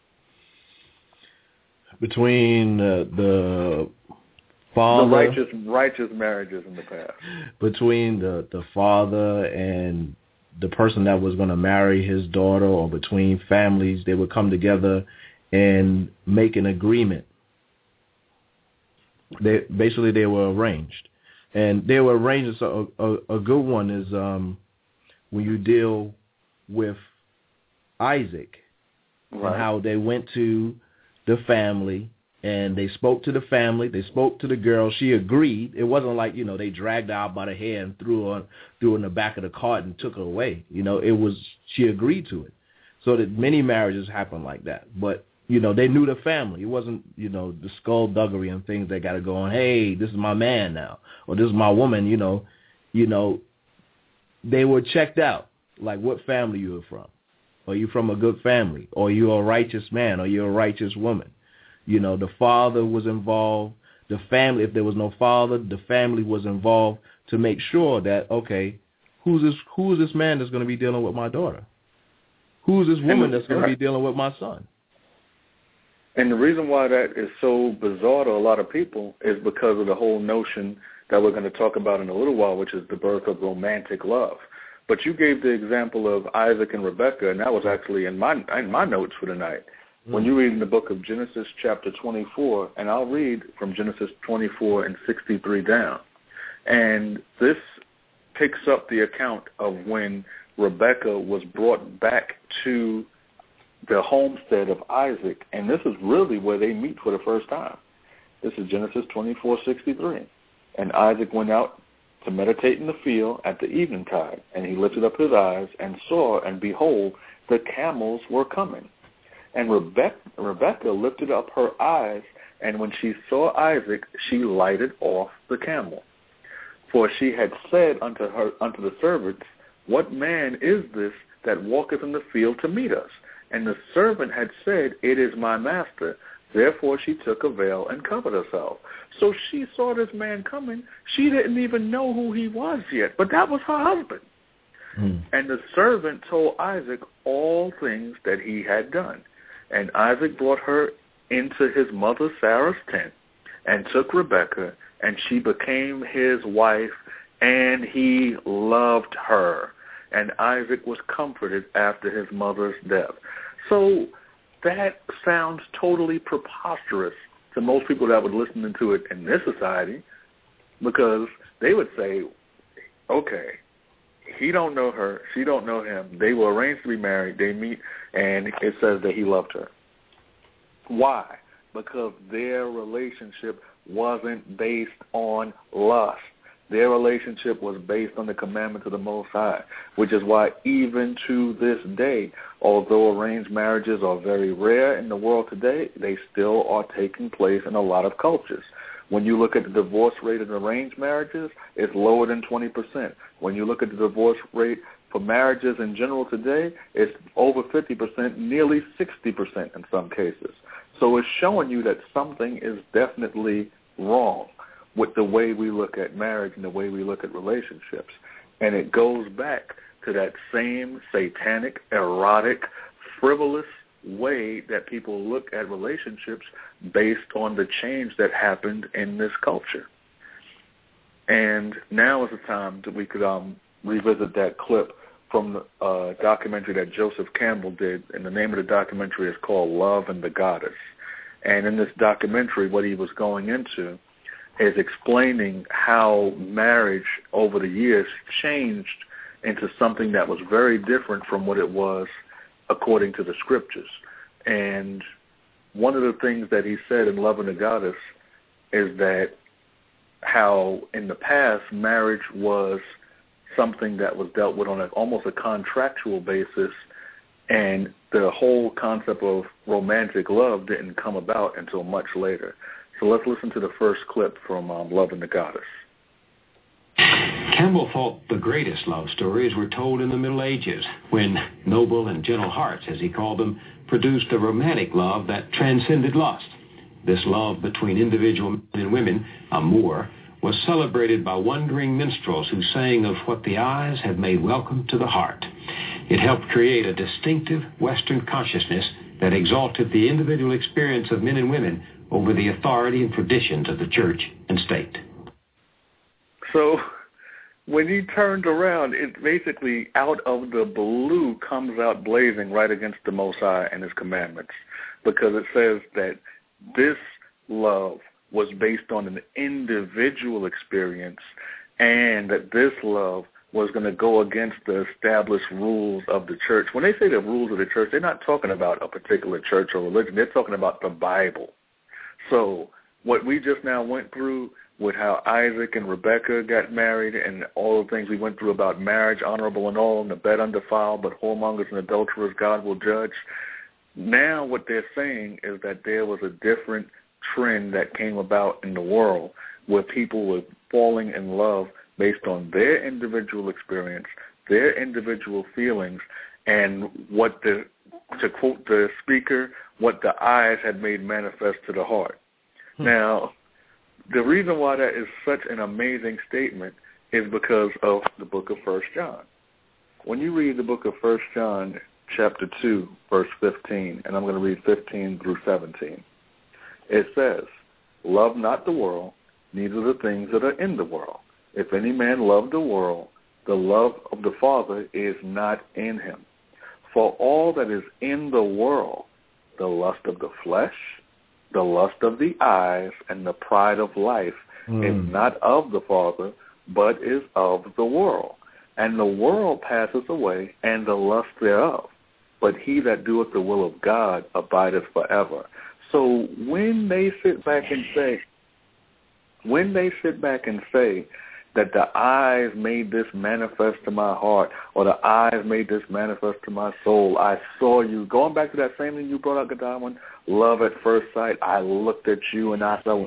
Between the father, the righteous marriages in the past, between the father and the person that was going to marry his daughter, or between families, they would come together and make an agreement. They were arranged, and they were arranged. So a good one is when you deal with Isaac, right, and how they went to the family and they spoke to the family. They spoke to the girl. She agreed. It wasn't like, they dragged her out by the hair and threw her in the back of the cart and took her away. It was, she agreed to it. So that many marriages happen like that. But, they knew the family. It wasn't, the skullduggery and things that got to go on. Hey, this is my man now, or this is my woman. They were checked out. Like, what family you were from? Are you from a good family? Or you're a righteous man? Or you're a righteous woman? The father was involved. The family, if there was no father, the family was involved to make sure that, okay, who's this man that's going to be dealing with my daughter? Who's this woman that's going to be dealing with my son? And the reason why that is so bizarre to a lot of people is because of the whole notion that we're going to talk about in a little while, which is the birth of romantic love. But you gave the example of Isaac and Rebekah, and that was actually in my notes for tonight. When you read in the book of Genesis chapter 24, and I'll read from Genesis 24 and 63 down. And this picks up the account of when Rebekah was brought back to the homestead of Isaac, and this is really where they meet for the first time. This is Genesis 24:63. And Isaac went out to meditate in the field at the eventide, and he lifted up his eyes and saw, and behold, the camels were coming. And Rebekah lifted up her eyes, and when she saw Isaac, she lighted off the camel. For she had said unto the servants, What man is this that walketh in the field to meet us? And the servant had said, It is my master. Therefore she took a veil and covered herself. So she saw this man coming. She didn't even know who he was yet, but that was her husband. And the servant told Isaac all things that he had done. And Isaac brought her into his mother Sarah's tent and took Rebekah, and she became his wife, and he loved her. And Isaac was comforted after his mother's death. So that sounds totally preposterous to most people that would listen to it in this society, because they would say, okay, he don't know her, she don't know him, they were arranged to be married, they meet, and it says that he loved her. Why? Because their relationship wasn't based on lust. Their relationship was based on the commandments of the Most High, which is why even to this day, although arranged marriages are very rare in the world today, they still are taking place in a lot of cultures. When you look at the divorce rate in arranged marriages, it's lower than 20%. When you look at the divorce rate for marriages in general today, it's over 50%, nearly 60% in some cases. So it's showing you that something is definitely wrong with the way we look at marriage and the way we look at relationships. And it goes back to that same satanic, erotic, frivolous way that people look at relationships based on the change that happened in this culture. And now is the time that we could revisit that clip from the documentary that Joseph Campbell did, and the name of the documentary is called Love and the Goddess. And in this documentary, what he was going into is explaining how marriage over the years changed into something that was very different from what it was according to the scriptures. And one of the things that he said in Love and the Goddess is that how in the past marriage was something that was dealt with on almost a contractual basis, and the whole concept of romantic love didn't come about until much later. So let's listen to the first clip from Love and the Goddess. Campbell thought the greatest love stories were told in the Middle Ages, when noble and gentle hearts, as he called them, produced a romantic love that transcended lust. This love between individual men and women, amour, was celebrated by wandering minstrels who sang of what the eyes had made welcome to the heart. It helped create a distinctive Western consciousness that exalted the individual experience of men and women over the authority and traditions of the church and state. So when he turned around, it basically out of the blue comes out blazing right against the Most High and his commandments, because it says that this love was based on an individual experience, and that this love was going to go against the established rules of the church. When they say the rules of the church, they're not talking about a particular church or religion. They're talking about the Bible. So what we just now went through with how Isaac and Rebekah got married and all the things we went through about marriage, honorable and all, and the bed undefiled, but whoremongers and adulterers God will judge. Now what they're saying is that there was a different trend that came about in the world where people were falling in love based on their individual experience, their individual feelings, and what to quote the speaker, what the eyes had made manifest to the heart. Now, the reason why that is such an amazing statement is because of the book of 1 John. When you read the book of 1 John, chapter 2, verse 15, and I'm going to read 15 through 17, it says, Love not the world, neither the things that are in the world. If any man love the world, the love of the Father is not in him. For all that is in the world, the lust of the flesh, the lust of the eyes, and the pride of life is not of the Father, but is of the world. And the world passes away, and the lust thereof. but he that doeth the will of God abideth forever. So when they sit back and say that the eyes made this manifest to my heart, or the eyes made this manifest to my soul, I saw you, going back to that same thing you brought up, Godwin, love at first sight, I looked at you and I saw.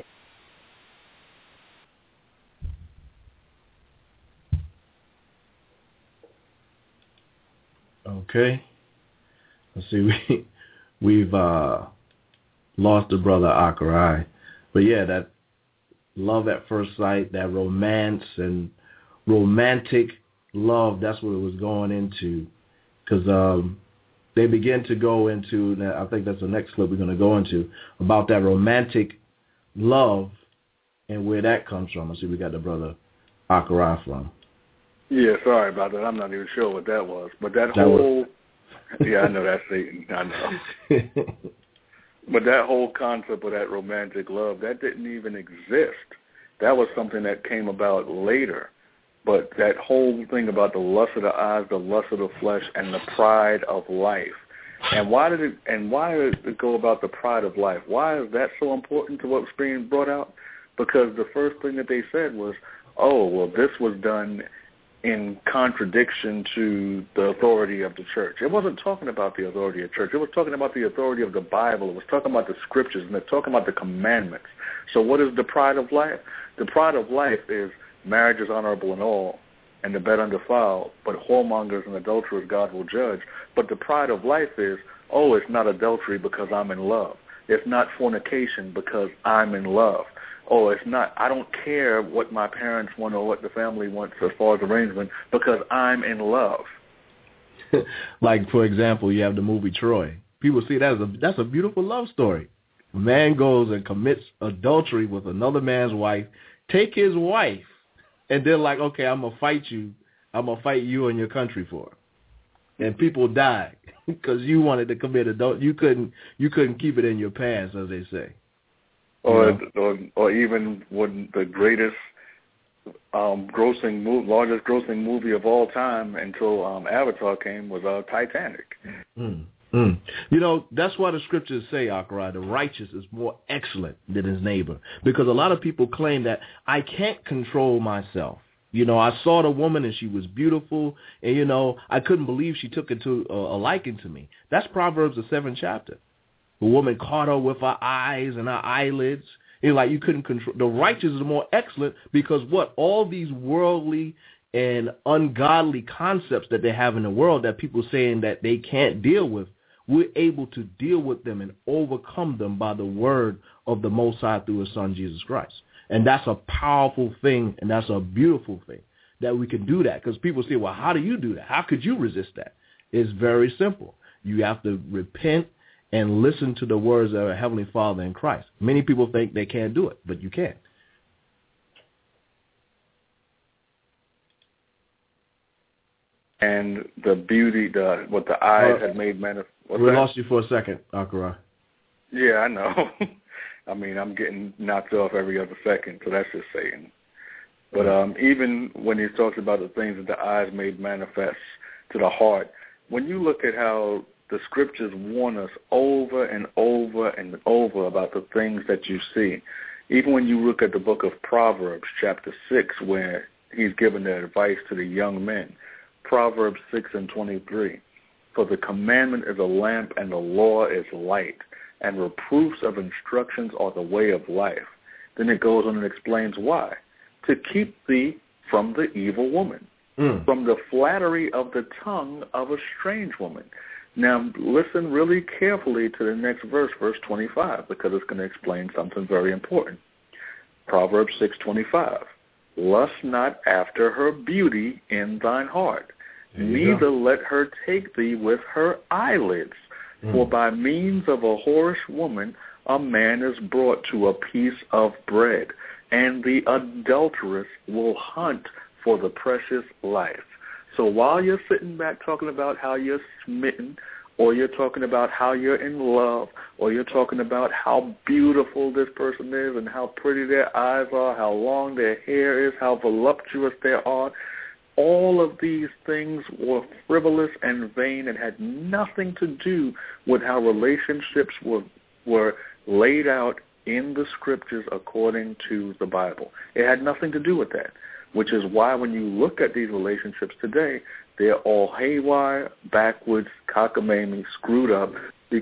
Okay. Let's see, we've lost the brother Akarai. But yeah, that love at first sight, that romance and romantic love, that's what it was going into. Because they begin to go into, I think that's the next clip we're going to go into, about that romantic love and where that comes from. I see we got the brother Akarai from. Yeah, sorry about that. I'm not even sure what that was. But that whole... Yeah, I know that's Satan. I know. But that whole concept of that romantic love, that didn't even exist. That was something that came about later. But that whole thing about the lust of the eyes, the lust of the flesh, and the pride of life. And why did it go about the pride of life? Why is that so important to what's being brought out? Because the first thing that they said was, oh, well, this was done in contradiction to the authority of the church. It wasn't talking about the authority of the church. It was talking about the authority of the Bible. It was talking about the scriptures, and it's talking about the commandments. So what is the pride of life? The pride of life is marriage is honorable in all, and the bed undefiled, but whoremongers and adulterers God will judge. But the pride of life is, oh, it's not adultery because I'm in love. It's not fornication because I'm in love. Oh, it's not, I don't care what my parents want or what the family wants as far as arrangement because I'm in love. Like, for example, you have the movie Troy. People see that's a beautiful love story. A man goes and commits adultery with another man's wife, take his wife, and they're like, okay, I'm going to fight you and your country for it. And people die because you wanted to commit adultery. You couldn't keep it in your pants, as they say. Or even when the greatest largest grossing movie of all time until Avatar came was Titanic. You know, that's why the scriptures say, Akarai, the righteous is more excellent than his neighbor. Because a lot of people claim that I can't control myself. You know, I saw the woman and she was beautiful, and, you know, I couldn't believe she took it to a liking to me. That's Proverbs, the 7th chapter. The woman caught her with her eyes and her eyelids. And like you couldn't control. The righteous is more excellent because what? All these worldly and ungodly concepts that they have in the world that people saying that they can't deal with, we're able to deal with them and overcome them by the word of the Most High through His Son, Jesus Christ. And that's a powerful thing, and that's a beautiful thing that we can do that. Because people say, well, how do you do that? How could you resist that? It's very simple. You have to repent and listen to the words of our Heavenly Father in Christ. Many people think they can't do it, but you can. And the beauty, what the eyes had made manifest. We lost you for a second, Akarai. Yeah, I know. I mean, I'm getting knocked off every other second, so that's just Satan. But even when he talks about the things that the eyes made manifest to the heart, when you look at how the scriptures warn us over and over and over about the things that you see. Even when you look at the book of Proverbs, chapter 6, where he's giving the advice to the young men. Proverbs 6:23. For the commandment is a lamp and the law is light, and reproofs of instructions are the way of life. Then it goes on and explains why. To keep thee from the evil woman, from the flattery of the tongue of a strange woman. Now, listen really carefully to the next verse, verse 25, because it's going to explain something very important. Proverbs 6:25. Lust not after her beauty in thine heart, neither let her take thee with her eyelids. For by means of a whorish woman a man is brought to a piece of bread, and the adulteress will hunt for the precious life. So while you're sitting back talking about how you're smitten, or you're talking about how you're in love, or you're talking about how beautiful this person is and how pretty their eyes are, how long their hair is, how voluptuous they are, all of these things were frivolous and vain and had nothing to do with how relationships were laid out in the scriptures according to the Bible. It had nothing to do with that, which is why when you look at these relationships today, they're all haywire, backwards, cockamamie, screwed up. Here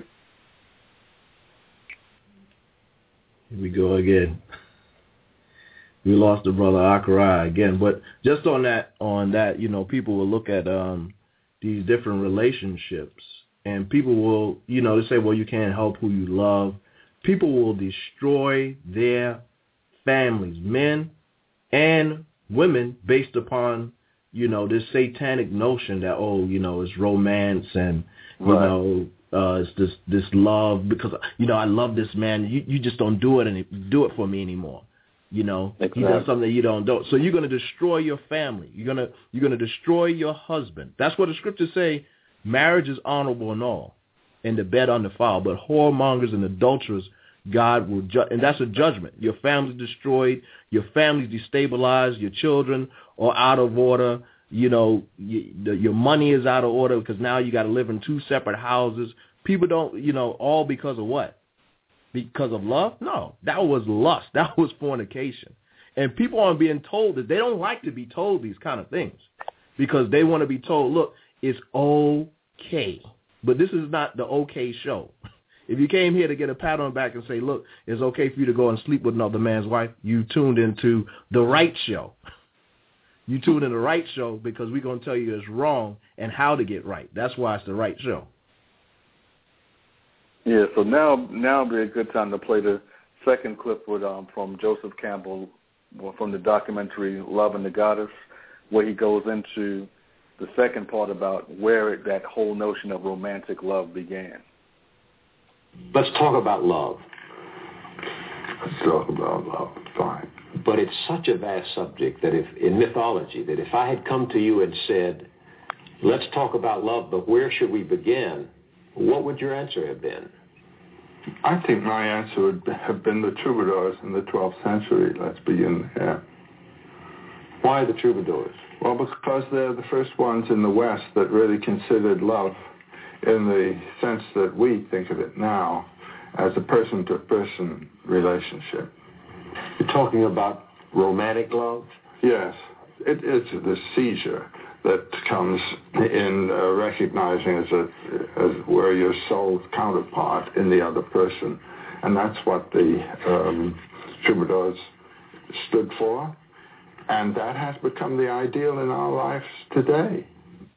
we go again. We lost the brother Akarai again. But just on that, you know, people will look at these different relationships, and people will, you know, they say, well, you can't help who you love. People will destroy their families, men and women, based upon, you know, this satanic notion that, oh, you know, it's romance and, you know, it's this love because, you know, I love this man. You just don't do it for me anymore. You know, He does something that you don't do. So you're going to destroy your family. You're going to destroy your husband. That's what the scriptures say. Marriage is honorable and all, and the bed undefiled. But whoremongers and adulterers, God will judge, and that's a judgment. Your family's destroyed. Your family's destabilized. Your children are out of order. You know, your money is out of order because now you got to live in two separate houses. People don't, you know, all because of what? Because of love? No, that was lust. That was fornication. And people aren't being told that. They don't like to be told these kind of things because they want to be told, look, it's okay. But this is not the okay show. If you came here to get a pat on the back and say, look, it's okay for you to go and sleep with another man's wife, you tuned into the right show. You tuned in the right show because we're going to tell you it's wrong and how to get right. That's why it's the right show. Yeah, so now would be a good time to play the second clip with from Joseph Campbell from the documentary Love and the Goddess, where he goes into the second part about where that whole notion of romantic love began. Let's talk about love. Let's talk about love. Fine. But it's such a vast subject that in mythology, that if I had come to you and said, let's talk about love, but where should we begin? What would your answer have been? I think my answer would have been the troubadours in the 12th century. Let's begin here. Why the troubadours? Well, because they're the first ones in the West that really considered love in the sense that we think of it now as a person-to-person relationship. You're talking about romantic love? Yes. It's the seizure that comes in recognizing as where your soul's counterpart in the other person. And that's what the troubadours stood for. And that has become the ideal in our lives today.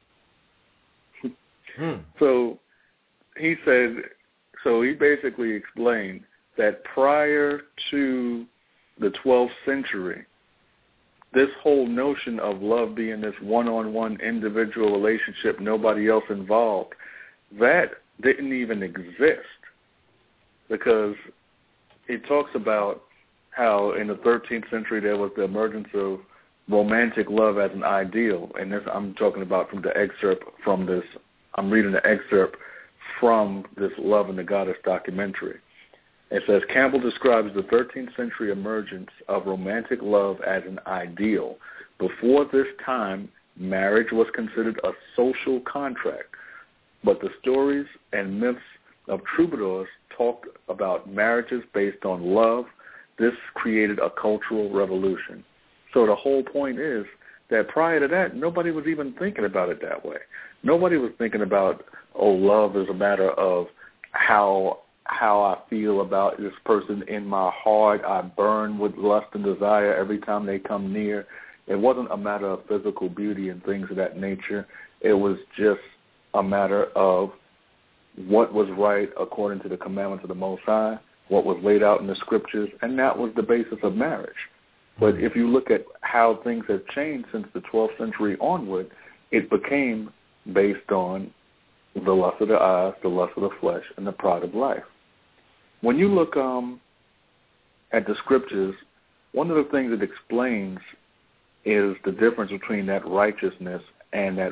So he basically explained that prior to the 12th century, this whole notion of love being this one-on-one individual relationship, nobody else involved, that didn't even exist, because it talks about how in the 13th century there was the emergence of romantic love as an ideal. And this, I'm talking about from the excerpt from this, I'm reading the excerpt from this Love and the Goddess documentary. It says, Campbell describes the 13th century emergence of romantic love as an ideal. Before this time, marriage was considered a social contract, but the stories and myths of troubadours talked about marriages based on love. This created a cultural revolution. So the whole point is that prior to that, nobody was even thinking about it that way. Nobody was thinking about, oh, love is a matter of how I feel about this person in my heart. I burn with lust and desire every time they come near. It wasn't a matter of physical beauty and things of that nature. It was just a matter of what was right according to the commandments of the Most High, what was laid out in the scriptures, and that was the basis of marriage. But if you look at how things have changed since the 12th century onward, it became based on the lust of the eyes, the lust of the flesh, and the pride of life. When you look at the scriptures, one of the things it explains is the difference between that righteousness and that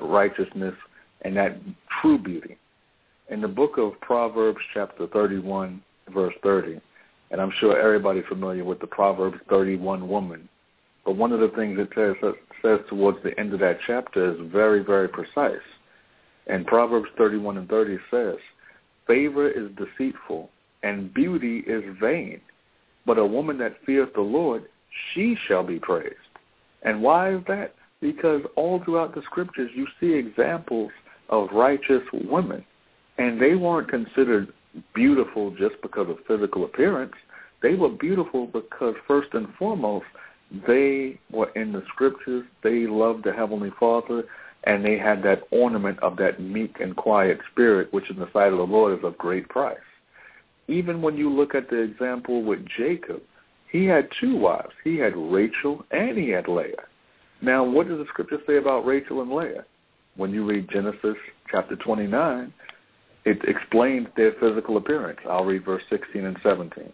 true beauty. In the book of Proverbs, chapter 31, verse 30, and I'm sure everybody's familiar with the Proverbs 31 woman, But one of the things it says towards the end of that chapter is very, very precise. And Proverbs 31:30 says, favor is deceitful, and beauty is vain. But a woman that feareth the Lord, she shall be praised. And why is that? Because all throughout the scriptures you see examples of righteous women, and they weren't considered beautiful just because of physical appearance. They were beautiful because first and foremost, they were in the scriptures, they loved the Heavenly Father, and they had that ornament of that meek and quiet spirit, which in the sight of the Lord is of great price. Even when you look at the example with Jacob, he had two wives. He had Rachel and he had Leah. Now, what does the scripture say about Rachel and Leah? When you read Genesis chapter 29, it explains their physical appearance. I'll read verse 16 and 17.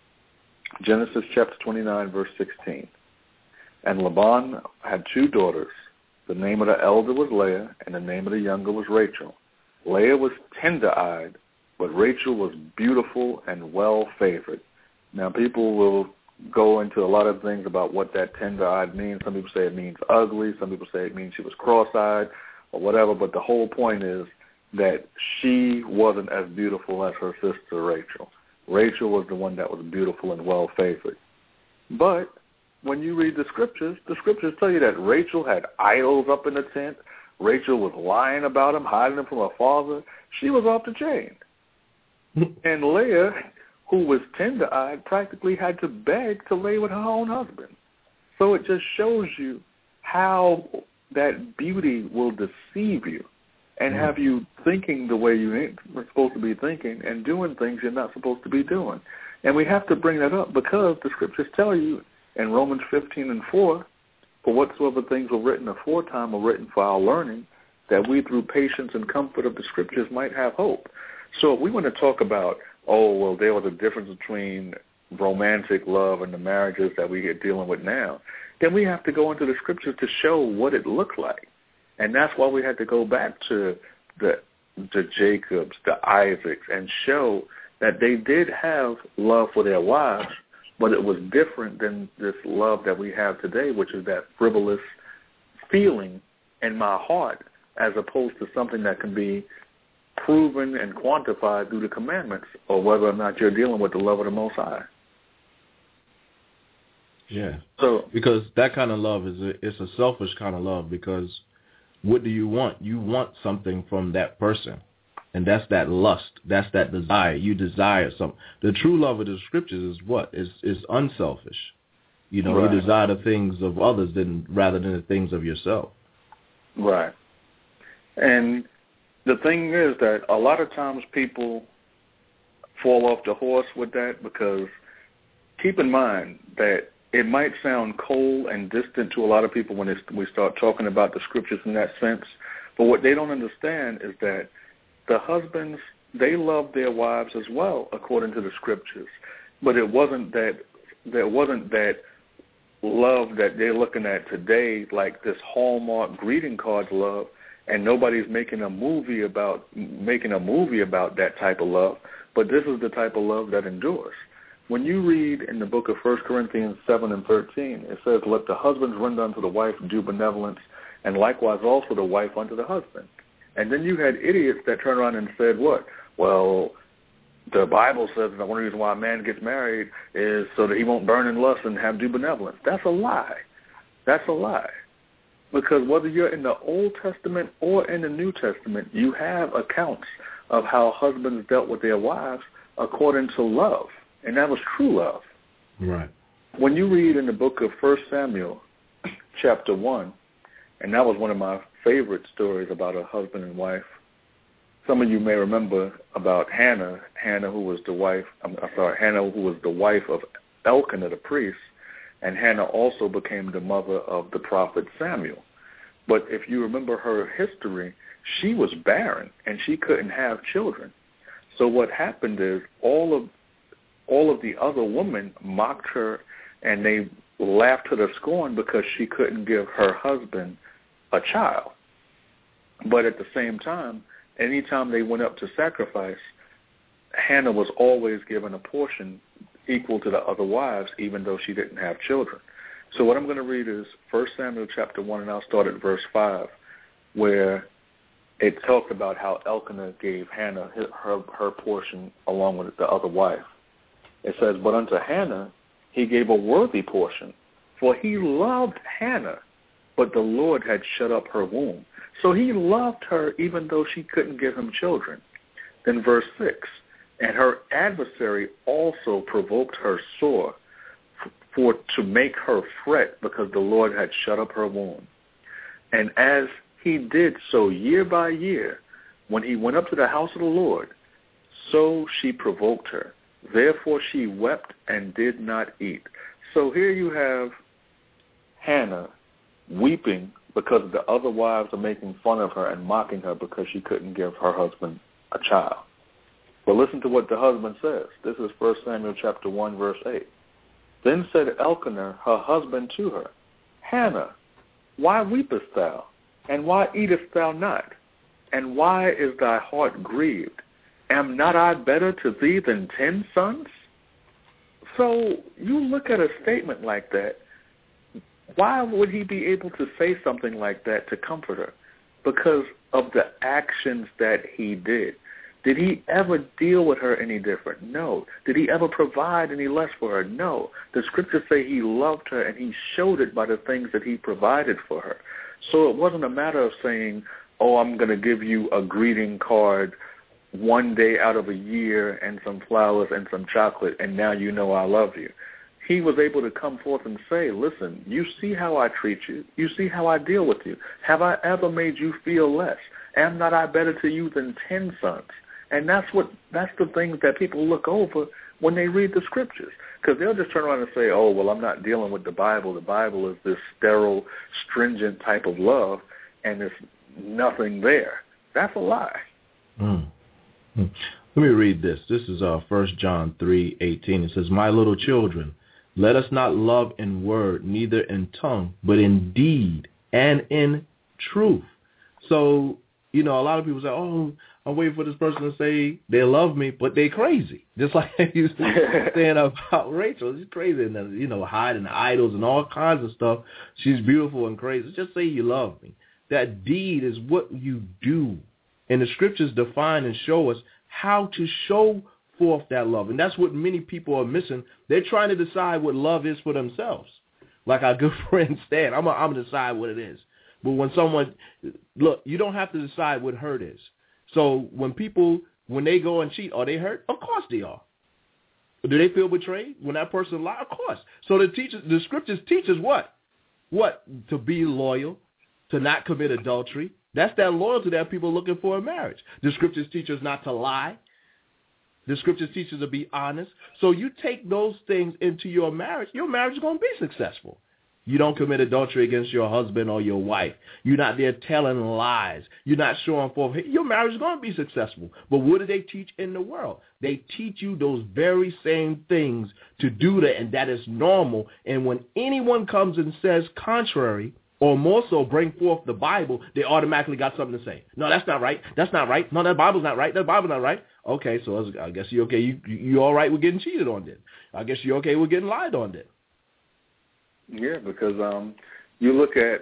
Genesis chapter 29, verse 16. And Laban had two daughters. The name of the elder was Leah, and the name of the younger was Rachel. Leah was tender-eyed, but Rachel was beautiful and well-favored. Now, people will go into a lot of things about what that tender-eyed means. Some people say it means ugly. Some people say it means she was cross-eyed or whatever. But the whole point is that she wasn't as beautiful as her sister Rachel. Rachel was the one that was beautiful and well-favored. But when you read the scriptures tell you that Rachel had idols up in the tent. Rachel was lying about him, hiding him from her father. She was off the chain. And Leah, who was tender-eyed, practically had to beg to lay with her own husband. So it just shows you how that beauty will deceive you and have you thinking the way you were supposed to be thinking and doing things you're not supposed to be doing. And we have to bring that up because the scriptures tell you in Romans 15:4, for whatsoever things were written aforetime were written for our learning, that we through patience and comfort of the scriptures might have hope. So if we want to talk about, there was a difference between romantic love and the marriages that we are dealing with now, then we have to go into the scriptures to show what it looked like. And that's why we had to go back to the Jacobs, the Isaacs, and show that they did have love for their wives, but it was different than this love that we have today, which is that frivolous feeling in my heart, as opposed to something that can be proven and quantified through the commandments, or whether or not you're dealing with the love of the Most High. Yeah. So, because that kind of love it's a selfish kind of love, because what do you want? You want something from that person. And that's that lust. That's that desire. You desire something. The true love of the scriptures is what? Is unselfish. You know, right. You desire the things of others rather than the things of yourself. Right. And the thing is that a lot of times people fall off the horse with that, because keep in mind that it might sound cold and distant to a lot of people when we start talking about the scriptures in that sense. But what they don't understand is that the husbands, they loved their wives as well, according to the scriptures. But it wasn't that love that they're looking at today, like this Hallmark greeting cards love, and nobody's making a movie about that type of love. But this is the type of love that endures. When you read in the book of 1 Corinthians 7:13, it says, "Let the husbands render unto the wife due benevolence, and likewise also the wife unto the husband." And then you had idiots that turned around and said what? Well, the Bible says that one reason why a man gets married is so that he won't burn in lust and have due benevolence. That's a lie. That's a lie. Because whether you're in the Old Testament or in the New Testament, you have accounts of how husbands dealt with their wives according to love. And that was true love. Right. When you read in the book of 1 Samuel, chapter 1, and that was one of my favorite stories about a husband and wife. Some of you may remember about Hannah who was the wife of Elkanah the priest, and Hannah also became the mother of the prophet Samuel. But if you remember her history, she was barren and she couldn't have children. So what happened is all of the other women mocked her, and they laughed her to scorn because she couldn't give her husband a child. But at the same time, anytime they went up to sacrifice, Hannah was always given a portion equal to the other wives, even though she didn't have children. So what I'm going to read is 1 Samuel chapter 1, and I'll start at verse 5, where it talks about how Elkanah gave Hannah her portion along with the other wife. It says, but unto Hannah he gave a worthy portion, for he loved Hannah, but the Lord had shut up her womb. So he loved her even though she couldn't give him children. Then verse 6, and her adversary also provoked her sore, for to make her fret, because the Lord had shut up her womb. And as he did so year by year, when he went up to the house of the Lord, so she provoked her. Therefore she wept and did not eat. So here you have Hannah weeping because the other wives are making fun of her and mocking her because she couldn't give her husband a child. But listen to what the husband says. This is 1 Samuel chapter 1, verse 8. Then said Elkanah, her husband, to her, Hannah, why weepest thou? And why eatest thou not? And why is thy heart grieved? Am not I better to thee than 10 sons? So you look at a statement like that, why would he be able to say something like that to comfort her? Because of the actions that he did. Did he ever deal with her any different? No. Did he ever provide any less for her? No. The scriptures say he loved her, and he showed it by the things that he provided for her. So it wasn't a matter of saying, oh, I'm going to give you a greeting card one day out of a year and some flowers and some chocolate, and now you know I love you. He was able to come forth and say, listen, you see how I treat you. You see how I deal with you. Have I ever made you feel less? Am not I better to you than 10 sons? And that's the things that people look over when they read the scriptures. Because they'll just turn around and say, oh, well, I'm not dealing with the Bible. The Bible is this sterile, stringent type of love, and there's nothing there. That's a lie. Let me read this. This is 1 John 3:18. It says, my little children, let us not love in word, neither in tongue, but in deed and in truth. So, a lot of people say, oh, I'm waiting for this person to say they love me, but they crazy. Just like you saying about Rachel. She's crazy and, hiding idols and all kinds of stuff. She's beautiful and crazy. Just say you love me. That deed is what you do. And the scriptures define and show us how to show forth that love. And that's what many people are missing. They're trying to decide what love is for themselves. Like our good friend Stan, I'm going to decide what it is. But look, you don't have to decide what hurt is. So when they go and cheat, are they hurt? Of course they are. Do they feel betrayed when that person lies? Of course. So the scriptures teach us what? What? To be loyal, to not commit adultery. That's that loyalty that people are looking for in marriage. The scriptures teach us not to lie. The scriptures teach us to be honest. So you take those things into your marriage is going to be successful. You don't commit adultery against your husband or your wife. You're not there telling lies. You're not showing forth. Your marriage is going to be successful. But what do they teach in the world? They teach you those very same things to do that, and that is normal. And when anyone comes and says contrary, or more so bring forth the Bible, they automatically got something to say. No, that's not right. That's not right. No, that Bible's not right. That Bible's not right. Okay, so I guess you're okay. You all right with getting cheated on then. I guess you're okay with getting lied on then. Yeah, because you look at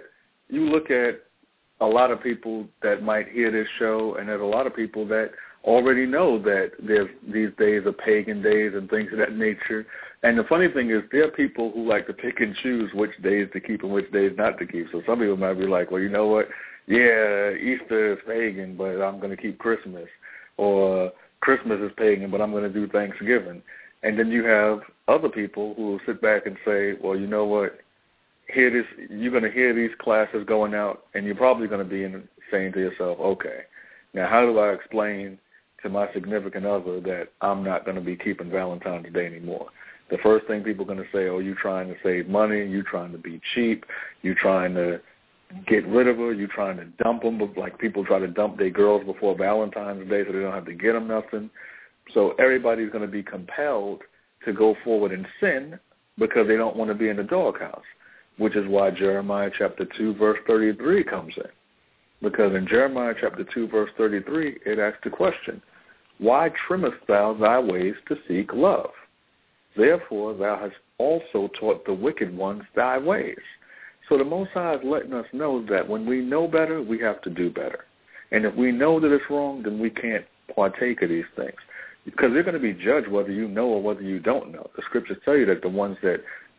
a lot of people that might hear this show, and there's a lot of people that already know that there's these days are pagan days and things of that nature. And the funny thing is, there are people who like to pick and choose which days to keep and which days not to keep. So some people might be like, well, you know what? Yeah, Easter is pagan, but I'm going to keep Christmas. Or Christmas is pagan, but I'm going to do Thanksgiving. And then you have other people who will sit back and say, well, you know what? You're going to hear these classes going out, and you're probably going to be saying to yourself, okay, now how do I explain to my significant other that I'm not going to be keeping Valentine's Day anymore? The first thing people are going to say, oh, you're trying to save money, you're trying to be cheap, you're trying to get rid of her, you're trying to dump them, like people try to dump their girls before Valentine's Day so they don't have to get them nothing. So everybody's going to be compelled to go forward and sin because they don't want to be in the doghouse, which is why Jeremiah chapter 2, verse 33 comes in. Because in Jeremiah chapter 2, verse 33, it asks the question, why trimmest thou thy ways to seek love? Therefore thou hast also taught the wicked ones thy ways. So the Most High is letting us know that when we know better, we have to do better. And if we know that it's wrong, then we can't partake of these things. Because they're going to be judged whether you know or whether you don't know. The scriptures tell you that the ones that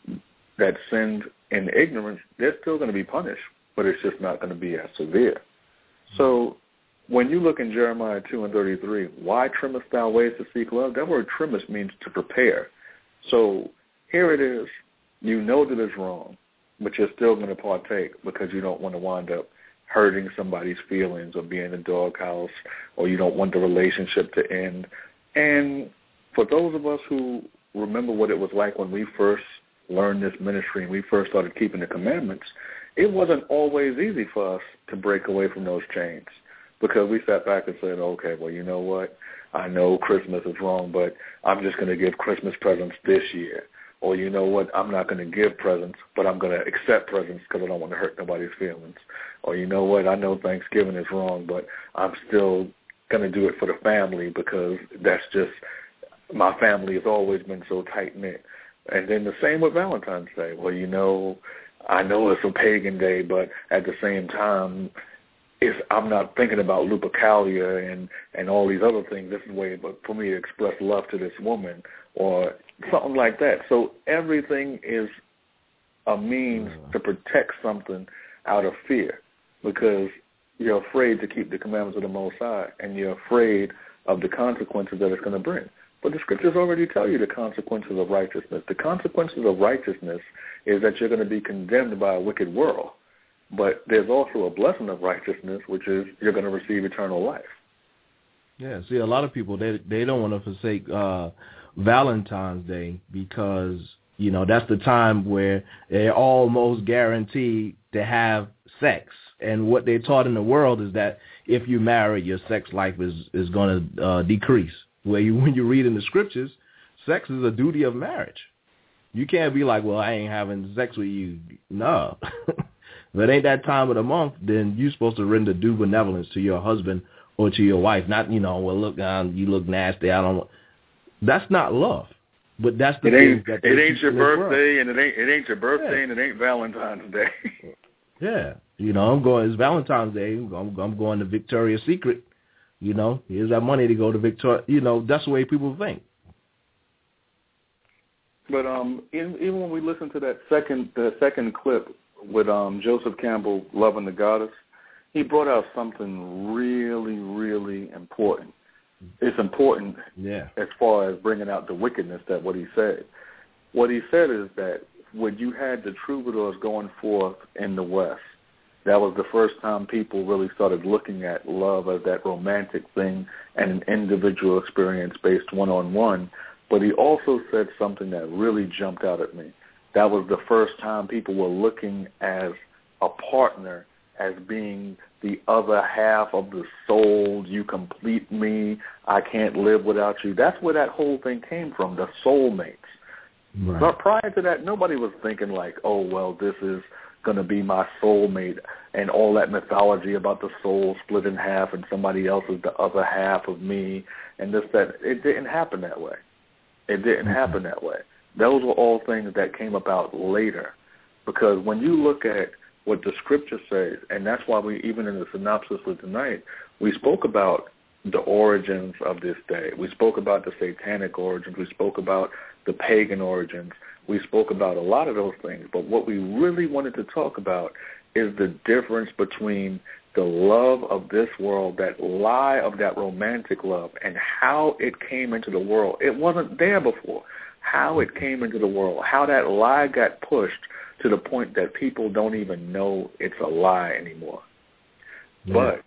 sinned in ignorance, they're still going to be punished, but it's just not going to be as severe. So when you look in Jeremiah 2:33, why trimmest thou ways to seek love? That word trimmest means to prepare. So here it is. You know that it's wrong, but you're still going to partake because you don't want to wind up hurting somebody's feelings or be in a doghouse, or you don't want the relationship to end. And for those of us who remember what it was like when we first learned this ministry and we first started keeping the commandments, it wasn't always easy for us to break away from those chains, because we sat back and said, okay, well, you know what? I know Christmas is wrong, but I'm just going to give Christmas presents this year. Or, you know what, I'm not going to give presents, but I'm going to accept presents because I don't want to hurt nobody's feelings. Or, you know what, I know Thanksgiving is wrong, but I'm still going to do it for the family because that's just, my family has always been so tight-knit. And then the same with Valentine's Day. Well, you know, I know it's a pagan day, but at the same time, I'm not thinking about Lupercalia and all these other things. This is a way for me to express love to this woman or something like that. So everything is a means to protect something out of fear, because you're afraid to keep the commandments of the Most High, and you're afraid of the consequences that it's going to bring. But the scriptures already tell you the consequences of righteousness. The consequences of righteousness is that you're going to be condemned by a wicked world. But there's also a blessing of righteousness, which is you're going to receive eternal life. Yeah, see, a lot of people, they don't want to forsake Valentine's Day because, you know, that's the time where they're almost guaranteed to have sex. And what they're taught in the world is that if you marry, your sex life is going to decrease. When you read in the scriptures, sex is a duty of marriage. You can't be like, well, I ain't having sex with you. No. If it ain't that time of the month, then you're supposed to render due benevolence to your husband or to your wife. Not, you know, well, look, you look nasty. I don't want. That's not love. But that's the thing. It ain't your birthday, and it ain't your birthday, and it ain't Valentine's Day. Yeah. You know, it's Valentine's Day. I'm going to Victoria's Secret. You know, here's that money to go to Victoria. You know, that's the way people think. But even when we listen to the second clip with Joseph Campbell, Loving the Goddess, he brought out something really, really important. It's important as far as bringing out the wickedness that what he said. What he said is that when you had the troubadours going forth in the West, that was the first time people really started looking at love as that romantic thing and an individual experience based one-on-one. But he also said something that really jumped out at me. That was the first time people were looking as a partner, as being the other half of the soul. You complete me. I can't live without you. That's where that whole thing came from, the soulmates. Right. But prior to that, nobody was thinking like, oh, well, this is going to be my soulmate, and all that mythology about the soul split in half and somebody else is the other half of me and this, that. It didn't happen that way. It didn't happen that way. Those were all things that came about later, because when you look at what the scripture says, and that's why we, even in the synopsis of tonight, we spoke about the origins of this day. We spoke about the satanic origins. We spoke about the pagan origins. We spoke about a lot of those things. But what we really wanted to talk about is the difference between the love of this world, that lie of that romantic love, and how it came into the world. It wasn't there before. How it came into the world, how that lie got pushed to the point that people don't even know it's a lie anymore. Yeah. But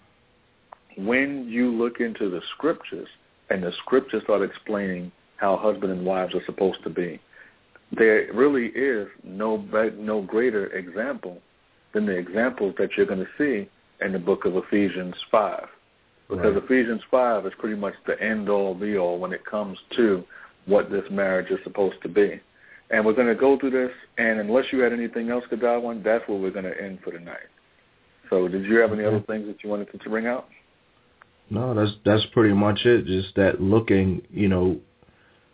when you look into the scriptures, and the scriptures start explaining how husband and wives are supposed to be, there really is no greater example than the examples that you're going to see in the book of Ephesians 5. Because Ephesians 5 is pretty much the end-all, be-all when it comes to what this marriage is supposed to be. And we're going to go through this, and unless you had anything else, Godwin, that's where we're going to end for tonight. So did you have any other things that you wanted to bring out? No, that's pretty much it. Just that looking, you know,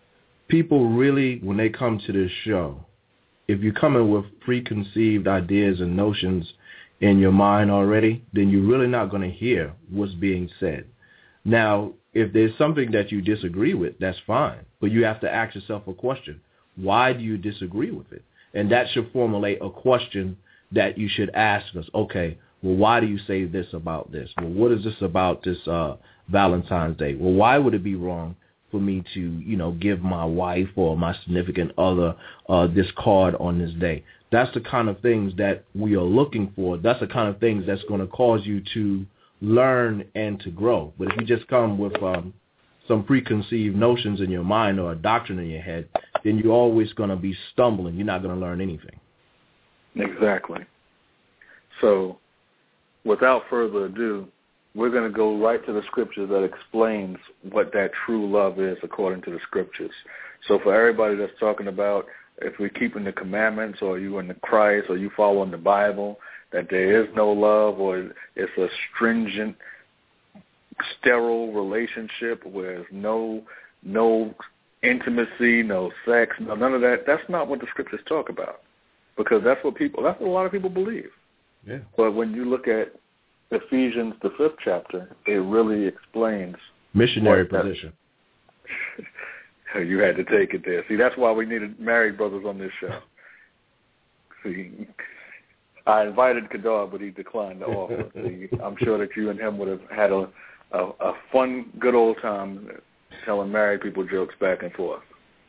people really, when they come to this show, if you're coming with preconceived ideas and notions in your mind already, then you're really not going to hear what's being said. Now, if there's something that you disagree with, that's fine. But you have to ask yourself a question. Why do you disagree with it? And that should formulate a question that you should ask us. Okay, well, why do you say this about this? Well, what is this about this Valentine's Day? Well, why would it be wrong for me to, give my wife or my significant other this card on this day? That's the kind of things that we are looking for. That's the kind of things that's going to cause you to learn and to grow. But if you just come with some preconceived notions in your mind or a doctrine in your head, then you're always going to be stumbling. You're not going to learn anything. Exactly. So without further ado, we're going to go right to the scriptures that explains what that true love is according to the scriptures. So for everybody that's talking about if we're keeping the commandments or you in the Christ or you following the Bible, that there is no love or it's a stringent, sterile relationship where there's no intimacy, no sex, none of that. That's not what the scriptures talk about, because that's what a lot of people believe. Yeah. But when you look at Ephesians, the 5th chapter, it really explains missionary position. You had to take it there. See, that's why we needed married brothers on this show. See, I invited Kadar, but he declined the offer. See, I'm sure that you and him would have had a fun, good old time telling married people jokes back and forth.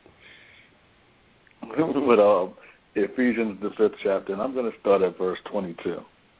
But Ephesians, the 5th chapter, and I'm going to start at verse 22.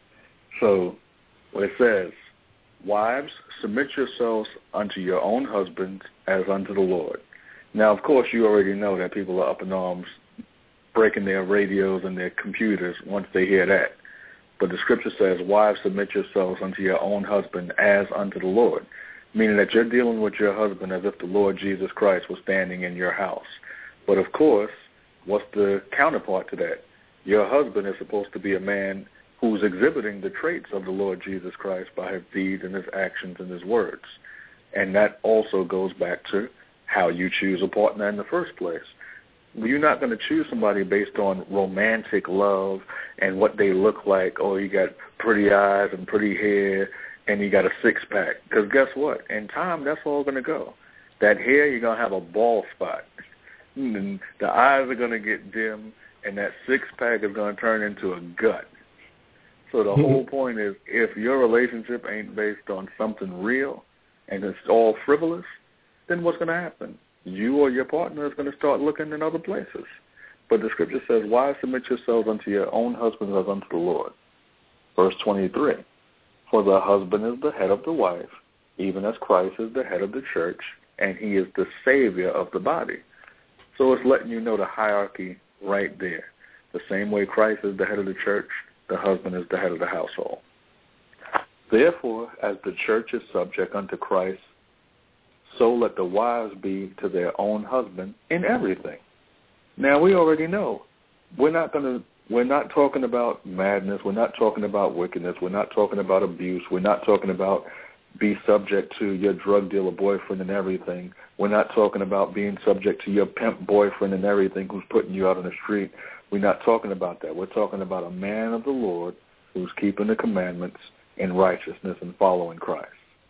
So it says, "Wives, submit yourselves unto your own husbands as unto the Lord." Now, of course, you already know that people are up in arms, breaking their radios and their computers once they hear that. But the scripture says, "Wives, submit yourselves unto your own husband as unto the Lord," meaning that you're dealing with your husband as if the Lord Jesus Christ was standing in your house. But, of course, what's the counterpart to that? Your husband is supposed to be a man who's exhibiting the traits of the Lord Jesus Christ by his deeds and his actions and his words. And that also goes back to how you choose a partner in the first place. You're not going to choose somebody based on romantic love and what they look like. Oh, you got pretty eyes and pretty hair and you got a six-pack. Because guess what? In time, that's all going to go. That hair, you're going to have a bald spot. And the eyes are going to get dim, and that six-pack is going to turn into a gut. So the whole point is, if your relationship ain't based on something real and it's all frivolous, then what's going to happen? You or your partner is going to start looking in other places. But the scripture says, "Wives, submit yourselves unto your own husbands as unto the Lord." Verse 23, "For the husband is the head of the wife, even as Christ is the head of the church, and he is the Savior of the body." So it's letting you know the hierarchy right there. The same way Christ is the head of the church, the husband is the head of the household. "Therefore, as the church is subject unto Christ, so let the wives be to their own husband in everything." Now, we already know we're not talking about madness. We're not talking about wickedness. We're not talking about abuse. We're not talking about be subject to your drug dealer boyfriend and everything. We're not talking about being subject to your pimp boyfriend and everything who's putting you out on the street. We're not talking about that. We're talking about a man of the Lord who's keeping the commandments in righteousness and following Christ.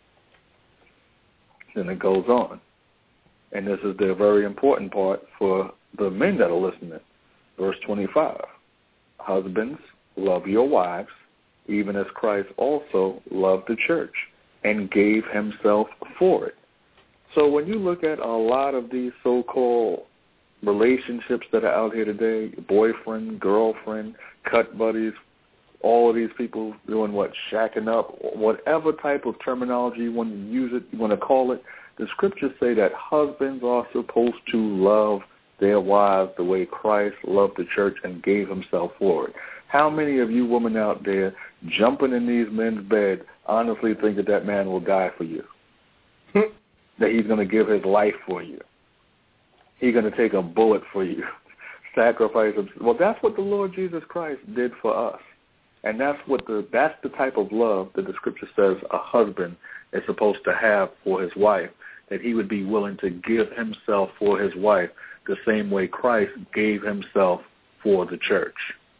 Then it goes on. And this is the very important part for the men that are listening. Verse 25, "Husbands, love your wives, even as Christ also loved the church and gave himself for it." So when you look at a lot of these so-called relationships that are out here today, boyfriend, girlfriend, cut buddies, all of these people doing what, shacking up, whatever type of terminology you want to use it, you want to call it, the scriptures say that husbands are supposed to love their wives the way Christ loved the church and gave himself for it. How many of you women out there jumping in these men's bed honestly think that that man will die for you? That he's going to give his life for you? He's going to take a bullet for you, sacrifice him. Well, that's what the Lord Jesus Christ did for us. And that's the type of love that the scripture says a husband is supposed to have for his wife, that he would be willing to give himself for his wife the same way Christ gave himself for the church.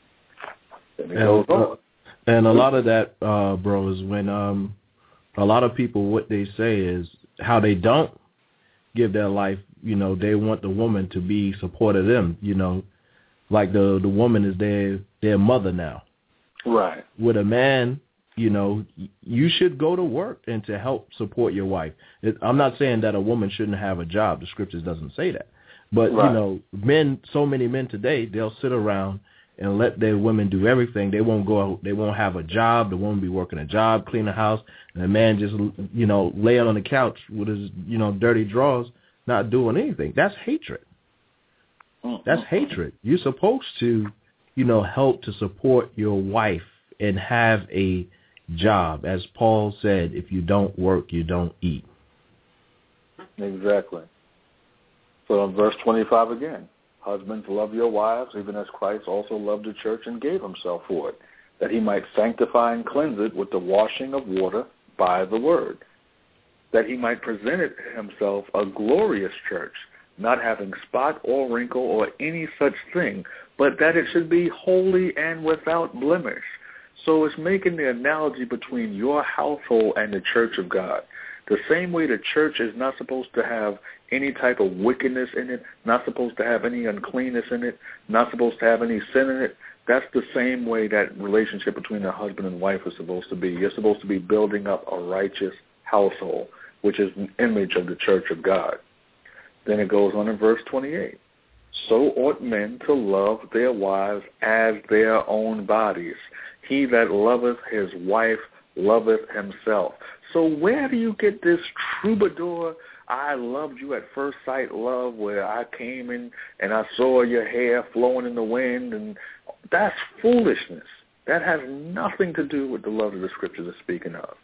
And a lot of that, bro, is when a lot of people, what they say is how they don't give their life, they want the woman to be supportive of them, like the woman is their mother now. Right. With a man, you should go to work and to help support your wife. I'm not saying that a woman shouldn't have a job. The scriptures doesn't say that. But, men, so many men today, they'll sit around and let their women do everything. They won't go out. They won't have a job. They won't be working a job, clean the house. And the man just, lay on the couch with his, dirty drawers, not doing anything. That's hatred. That's hatred. You're supposed to, help to support your wife and have a job. As Paul said, if you don't work, you don't eat. Exactly. So in verse 25 again, husbands, love your wives, even as Christ also loved the church and gave himself for it, that he might sanctify and cleanse it with the washing of water by the word, that he might present it himself a glorious church, not having spot or wrinkle or any such thing, but that it should be holy and without blemish. So it's making the analogy between your household and the church of God. The same way the church is not supposed to have any type of wickedness in it, not supposed to have any uncleanness in it, not supposed to have any sin in it, that's the same way that relationship between a husband and wife is supposed to be. You're supposed to be building up a righteous household, which is an image of the church of God. Then it goes on in verse 28. So ought men to love their wives as their own bodies. He that loveth his wife loveth himself. So where do you get this troubadour, I loved you at first sight love, where I came in and I saw your hair flowing in the wind? And that's foolishness. That has nothing to do with the love of the Scriptures is speaking of.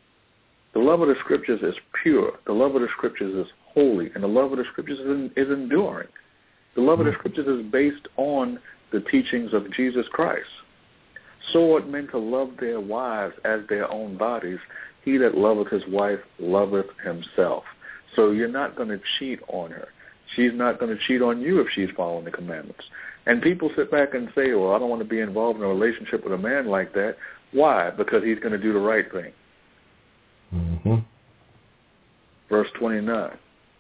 The love of the Scriptures is pure. The love of the Scriptures is holy. And the love of the Scriptures is enduring. The love of the Scriptures is based on the teachings of Jesus Christ. So ought men to love their wives as their own bodies. He that loveth his wife loveth himself. So you're not going to cheat on her. She's not going to cheat on you if she's following the commandments. And people sit back and say, well, I don't want to be involved in a relationship with a man like that. Why? Because he's going to do the right thing. Mm-hmm. Verse 29.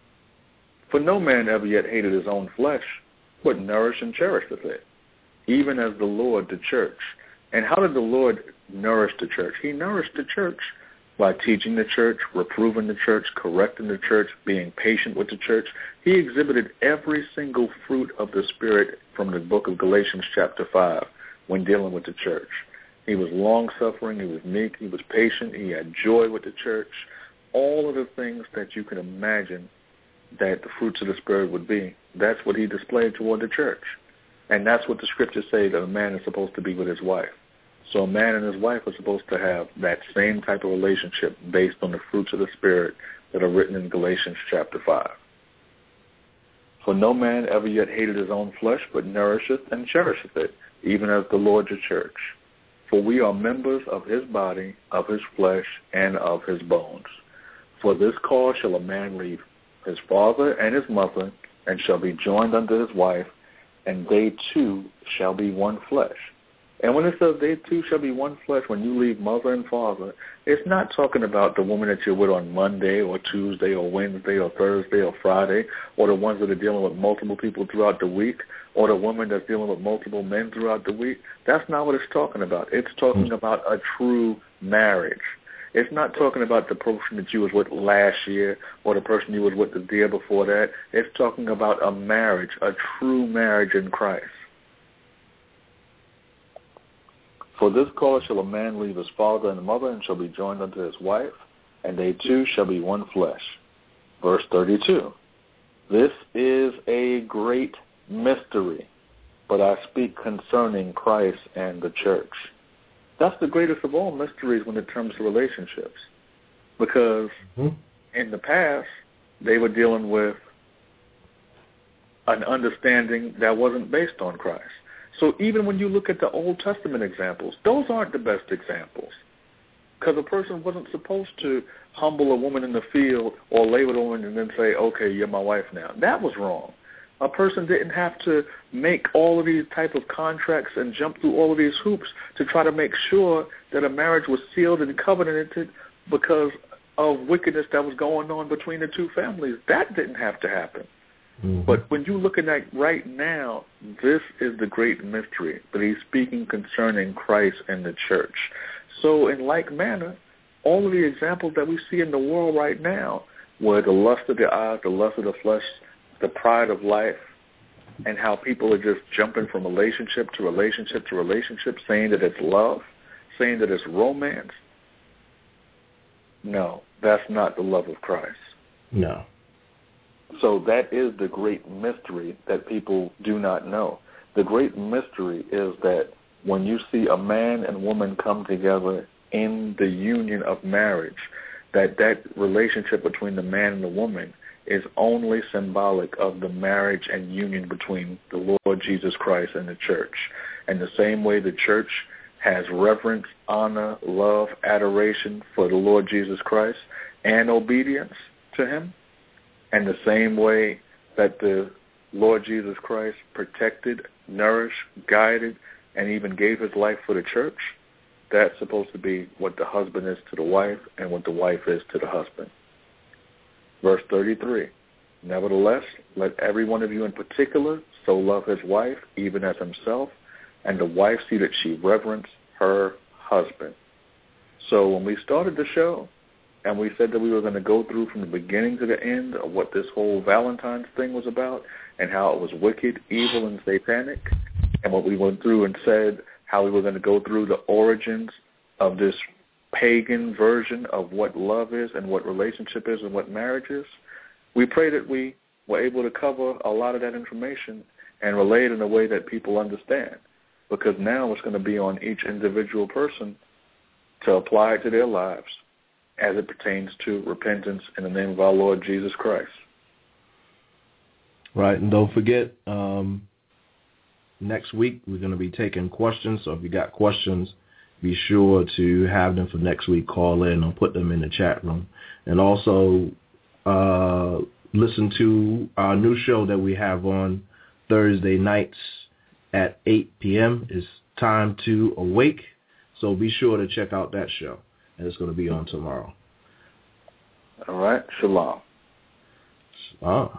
For no man ever yet hated his own flesh, but nourished and cherisheth it, even as the Lord the church. And how did the Lord nourish the church? He nourished the church by teaching the church, reproving the church, correcting the church, being patient with the church. He exhibited every single fruit of the Spirit from the book of Galatians chapter 5 when dealing with the church. He was long-suffering, he was meek, he was patient, he had joy with the church, all of the things that you can imagine that the fruits of the Spirit would be. That's what he displayed toward the church. And that's what the scriptures say that a man is supposed to be with his wife. So a man and his wife are supposed to have that same type of relationship based on the fruits of the Spirit that are written in Galatians chapter 5. For no man ever yet hated his own flesh, but nourisheth and cherisheth it, even as the Lord the church. For we are members of his body, of his flesh, and of his bones. For this cause shall a man leave his father and his mother, and shall be joined unto his wife, and they two shall be one flesh. And when it says they two shall be one flesh, when you leave mother and father, it's not talking about the woman that you're with on Monday or Tuesday or Wednesday or Thursday or Friday, or the ones that are dealing with multiple people throughout the week, or the woman that's dealing with multiple men throughout the week. That's not what it's talking about. It's talking about a true marriage. It's not talking about the person that you was with last year or the person you was with the year before that. It's talking about a marriage, a true marriage in Christ. For this cause shall a man leave his father and mother, and shall be joined unto his wife, and they two shall be one flesh. Verse 32. This is a great mystery, but I speak concerning Christ and the church. That's the greatest of all mysteries when it comes to relationships. Because in the past, they were dealing with an understanding that wasn't based on Christ. So even when you look at the Old Testament examples, those aren't the best examples. Because a person wasn't supposed to humble a woman in the field or lay with a woman and then say, okay, you're my wife now. That was wrong. A person didn't have to make all of these type of contracts and jump through all of these hoops to try to make sure that a marriage was sealed and covenanted because of wickedness that was going on between the two families. That didn't have to happen. Mm-hmm. But when you're looking at right now, this is the great mystery that he's speaking concerning Christ and the church. So in like manner, all of the examples that we see in the world right now, where the lust of the eyes, the lust of the flesh, the pride of life, and how people are just jumping from relationship to relationship to relationship, saying that it's love, saying that it's romance. No, that's not the love of Christ. No. So that is the great mystery that people do not know. The great mystery is that when you see a man and woman come together in the union of marriage, that relationship between the man and the woman is only symbolic of the marriage and union between the Lord Jesus Christ and the church. And the same way the church has reverence, honor, love, adoration for the Lord Jesus Christ and obedience to him, and the same way that the Lord Jesus Christ protected, nourished, guided, and even gave his life for the church, that's supposed to be what the husband is to the wife and what the wife is to the husband. Verse 33, nevertheless, let every one of you in particular so love his wife, even as himself, and the wife see that she reverence her husband. So when we started the show, and we said that we were going to go through from the beginning to the end of what this whole Valentine's thing was about, and how it was wicked, evil, and satanic, and what we went through and said how we were going to go through the origins of this pagan version of what love is and what relationship is and what marriage is, we pray that we were able to cover a lot of that information and relay it in a way that people understand, because now it's going to be on each individual person to apply it to their lives as it pertains to repentance in the name of our Lord Jesus Christ. Right, and don't forget, next week we're going to be taking questions, so if you got questions, be sure to have them for next week. Call in or put them in the chat room. And also listen to our new show that we have on Thursday nights at 8 p.m. It's Time to Awake. So be sure to check out that show. And it's going to be on tomorrow. All right. Shalom. Shalom.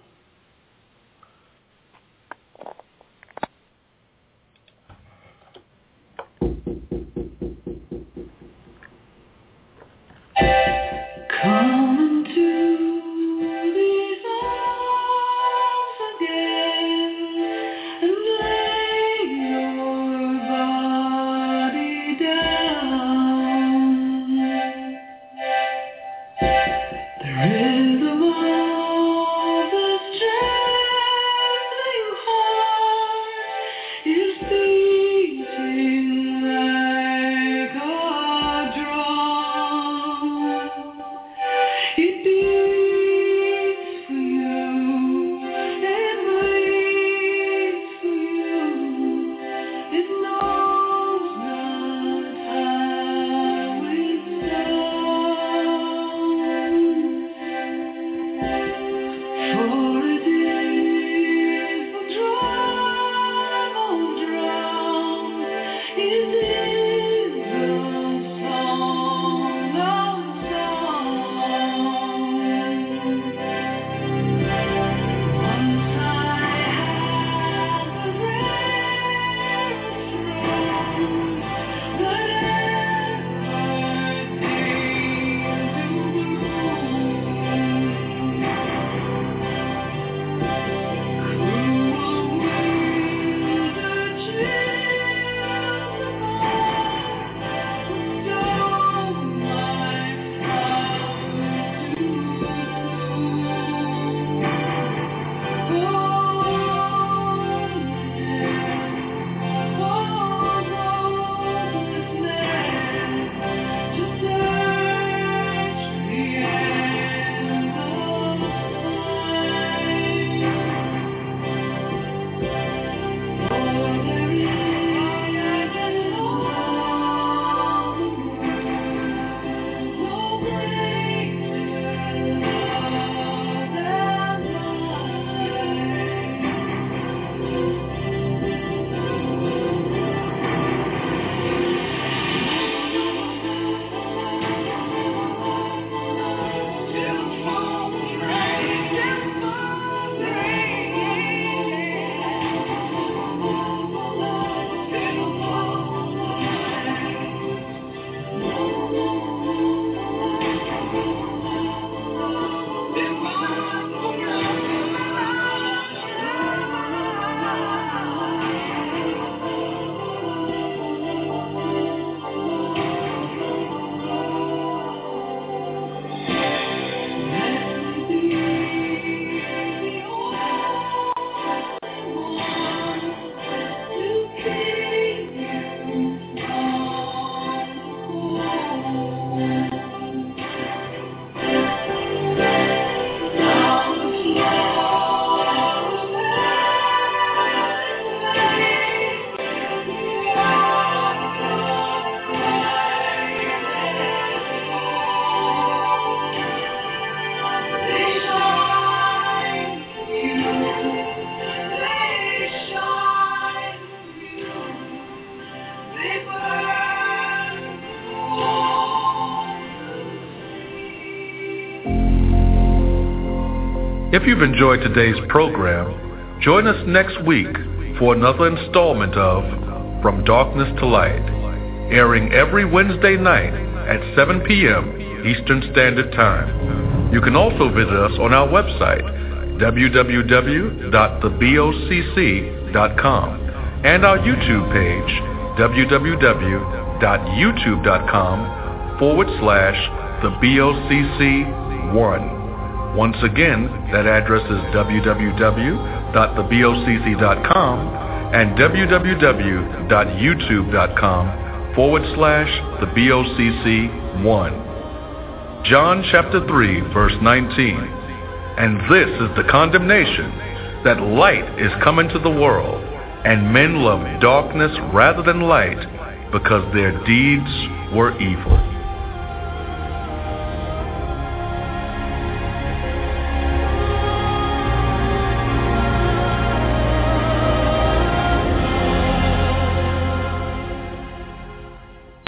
Come into these arms again and lay your body down. There is a moment If you've enjoyed today's program, join us next week for another installment of From Darkness to Light, airing every Wednesday night at 7 p.m. Eastern Standard Time. You can also visit us on our website, www.thebocc.com, and our YouTube page, www.youtube.com/thebocc1. Once again, that address is www.thebocc.com and www.youtube.com/thebocc1. John chapter 3, verse 19. And this is the condemnation, that light is come into the world, and men love darkness rather than light, because their deeds were evil.